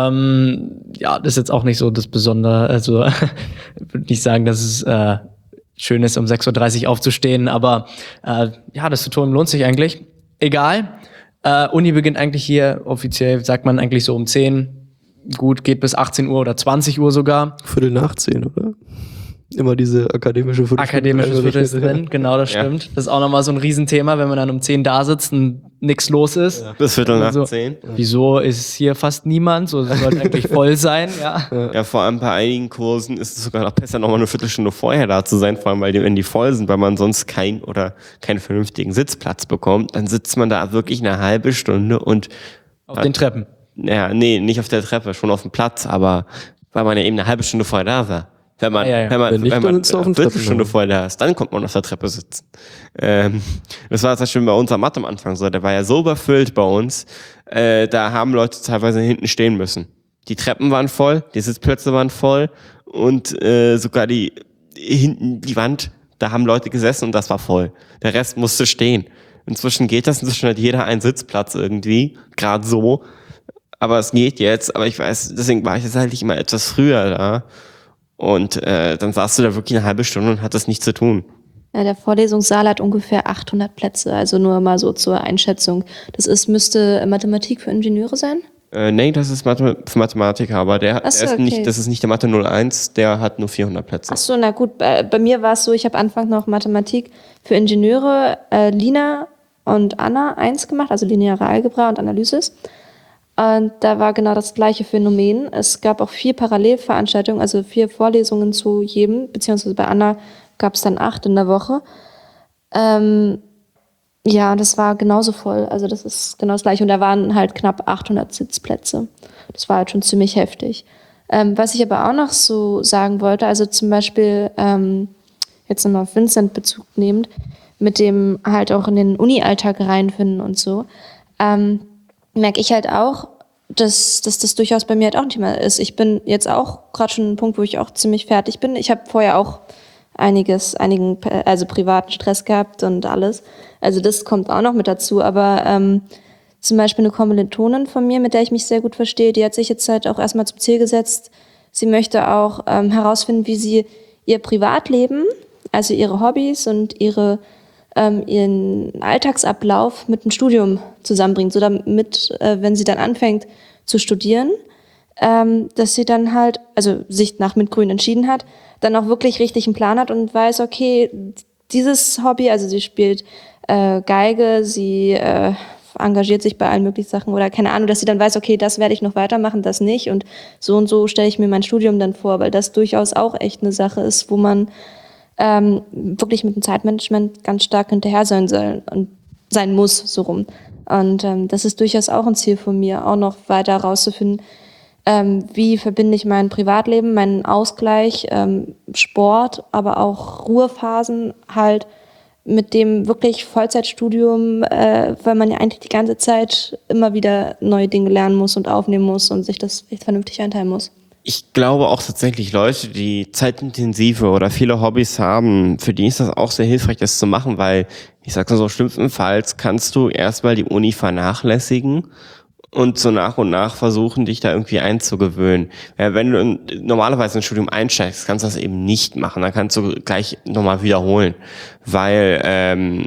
Ähm, ja, das ist jetzt auch nicht so das Besondere, also ich würde nicht sagen, dass es äh, schön ist, um sechs Uhr dreißig aufzustehen, aber äh, ja, das Tutorium lohnt sich eigentlich. Egal, äh, Uni beginnt eigentlich hier, offiziell sagt man eigentlich so um zehn, gut, geht bis achtzehn Uhr oder zwanzig Uhr sogar. Viertel nach zehn, oder? Immer diese akademische Viertelstunde. Akademisches Viertel ist drin, genau, das Ja. stimmt. Das ist auch nochmal so ein Riesenthema, wenn man dann um zehn da sitzt und nichts los ist. Ja. Bis Viertel nach Also, zehn. Wieso ist hier fast niemand? So, es sollte eigentlich voll sein, ja. Ja, vor allem bei einigen Kursen ist es sogar noch besser, nochmal eine Viertelstunde vorher da zu sein, vor allem weil die, wenn die voll sind, weil man sonst kein oder keinen vernünftigen Sitzplatz bekommt, dann sitzt man da wirklich eine halbe Stunde und Auf den Treppen. ja, nee, nicht auf der Treppe, schon auf dem Platz, aber weil man ja eben eine halbe Stunde vorher da war. Wenn man, Ja, ja. wenn man, Wenn nicht, wenn dann man sitzt du auf eine dem Viertelstunde Treppenhaus. vorher da ist, dann kommt man auf der Treppe sitzen. Ähm, das war zum Beispiel bei unserer Mathe am Anfang so, der war ja so überfüllt bei uns, äh, da haben Leute teilweise hinten stehen müssen. Die Treppen waren voll, die Sitzplätze waren voll und äh, sogar die hinten die Wand, da haben Leute gesessen und das war voll. Der Rest musste stehen. Inzwischen geht das, inzwischen hat jeder einen Sitzplatz irgendwie, gerade so. Aber es geht jetzt, aber ich weiß, deswegen war ich jetzt halt immer etwas früher da. Und äh, dann saßt du da wirklich eine halbe Stunde und hattest nichts zu tun. ja, der Vorlesungssaal hat ungefähr achthundert Plätze, also nur mal so zur Einschätzung. Das ist, müsste Mathematik für Ingenieure sein? Äh, nee, das ist Mathe für Mathematiker, aber der, Ach so, der ist okay. nicht, das ist nicht der Mathe null eins, der hat nur vierhundert Plätze. Ach so, na gut, bei, bei mir war es so, ich habe Anfang noch Mathematik für Ingenieure, äh, Lina und Anna eins gemacht, also lineare Algebra und Analysis. Und da war genau das gleiche Phänomen. Es gab auch vier Parallelveranstaltungen, also vier Vorlesungen zu jedem, beziehungsweise bei Anna gab es dann acht in der Woche. Ähm, ja, das war genauso voll, also das ist genau das gleiche. Und da waren halt knapp achthundert Sitzplätze. Das war halt schon ziemlich heftig. Ähm, was ich aber auch noch so sagen wollte, also zum Beispiel, ähm, jetzt nochmal auf Vincent Bezug nehmend, mit dem halt auch in den Uni-Alltag reinfinden und so, ähm, merke ich halt auch, dass, dass das durchaus bei mir halt auch ein Thema ist. Ich bin jetzt auch gerade schon an einem Punkt, wo ich auch ziemlich fertig bin. Ich habe vorher auch einiges, einigen, also privaten Stress gehabt und alles. Also das kommt auch noch mit dazu, aber ähm, zum Beispiel eine Kommilitonin von mir, mit der ich mich sehr gut verstehe, die hat sich jetzt halt auch erstmal zum Ziel gesetzt, sie möchte auch ähm, herausfinden, wie sie ihr Privatleben, also ihre Hobbys und ihre, ähm, ihren Alltagsablauf mit dem Studium zusammenbringt, so damit, äh, wenn sie dann anfängt zu studieren, ähm, dass sie dann halt, also sich nach MINT-Grün entschieden hat, dann auch wirklich richtig einen Plan hat und weiß, okay, dieses Hobby, also sie spielt äh, Geige, sie äh, engagiert sich bei allen möglichen Sachen oder keine Ahnung, dass sie dann weiß, okay, das werde ich noch weitermachen, das nicht und so und so stelle ich mir mein Studium dann vor, weil das durchaus auch echt eine Sache ist, wo man ähm, wirklich mit dem Zeitmanagement ganz stark hinterher sein soll und sein muss, so rum. Und ähm, das ist durchaus auch ein Ziel von mir, auch noch weiter herauszufinden, ähm, wie verbinde ich mein Privatleben, meinen Ausgleich, ähm, Sport, aber auch Ruhephasen halt mit dem wirklich Vollzeitstudium, äh, weil man ja eigentlich die ganze Zeit immer wieder neue Dinge lernen muss und aufnehmen muss und sich das echt vernünftig einteilen muss. Ich glaube auch tatsächlich Leute, die zeitintensive oder viele Hobbys haben, für die ist das auch sehr hilfreich, das zu machen, weil, ich sag mal so, schlimmstenfalls kannst du erstmal die Uni vernachlässigen und so nach und nach versuchen, dich da irgendwie einzugewöhnen. Ja, wenn du in, normalerweise ins Studium einsteigst, kannst du das eben nicht machen. Dann kannst du gleich nochmal wiederholen, weil ähm,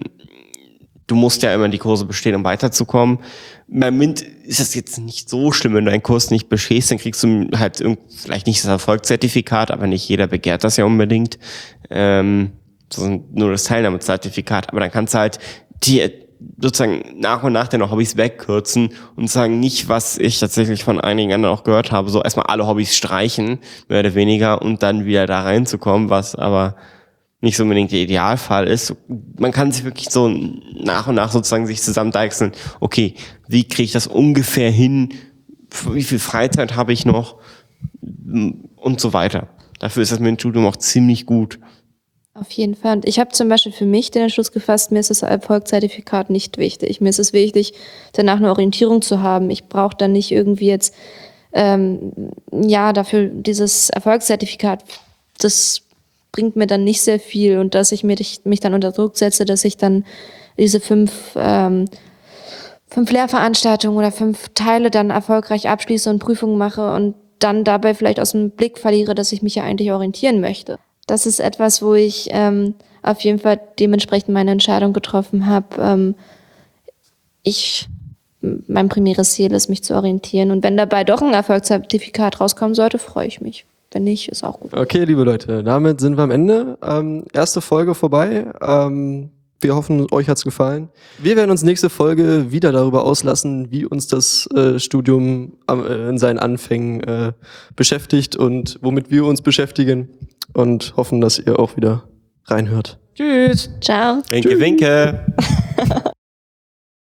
du musst ja immer die Kurse bestehen, um weiterzukommen. Bei MINT ist das jetzt nicht so schlimm, wenn du einen Kurs nicht bestehst, dann kriegst du halt vielleicht nicht das Erfolgszertifikat, aber nicht jeder begehrt das ja unbedingt. Ähm, nur das Teilnahmezertifikat. Aber dann kannst du halt die sozusagen nach und nach deine Hobbys wegkürzen und sagen nicht, was ich tatsächlich von einigen anderen auch gehört habe, so erstmal alle Hobbys streichen, mehr oder weniger, und dann wieder da reinzukommen, was aber nicht so unbedingt der Idealfall ist. Man kann sich wirklich so nach und nach sozusagen sich zusammendeichseln, okay, wie kriege ich das ungefähr hin, wie viel Freizeit habe ich noch und so weiter. Dafür ist das MINT-Studium auch ziemlich gut. Auf jeden Fall. Und ich habe zum Beispiel für mich den Entschluss gefasst, mir ist das Erfolgszertifikat nicht wichtig. Mir ist es wichtig, danach eine Orientierung zu haben. Ich brauche dann nicht irgendwie jetzt, ähm, ja, dafür dieses Erfolgszertifikat, das bringt mir dann nicht sehr viel. Und dass ich mich, mich dann unter Druck setze, dass ich dann diese fünf, ähm, fünf Lehrveranstaltungen oder fünf Teile dann erfolgreich abschließe und Prüfungen mache und dann dabei vielleicht aus dem Blick verliere, dass ich mich ja eigentlich orientieren möchte. Das ist etwas, wo ich ähm, auf jeden Fall dementsprechend meine Entscheidung getroffen habe. Ähm, ich, mein primäres Ziel ist, mich zu orientieren. Und wenn dabei doch ein Erfolgszertifikat rauskommen sollte, freue ich mich. Wenn nicht, ist auch gut. Okay, liebe Leute, damit sind wir am Ende. Ähm, erste Folge vorbei. Ähm, wir hoffen, euch hat's gefallen. Wir werden uns nächste Folge wieder darüber auslassen, wie uns das äh, Studium äh, in seinen Anfängen äh, beschäftigt und womit wir uns beschäftigen. Und hoffen, dass ihr auch wieder reinhört. Tschüss. Ciao. Winke, winke.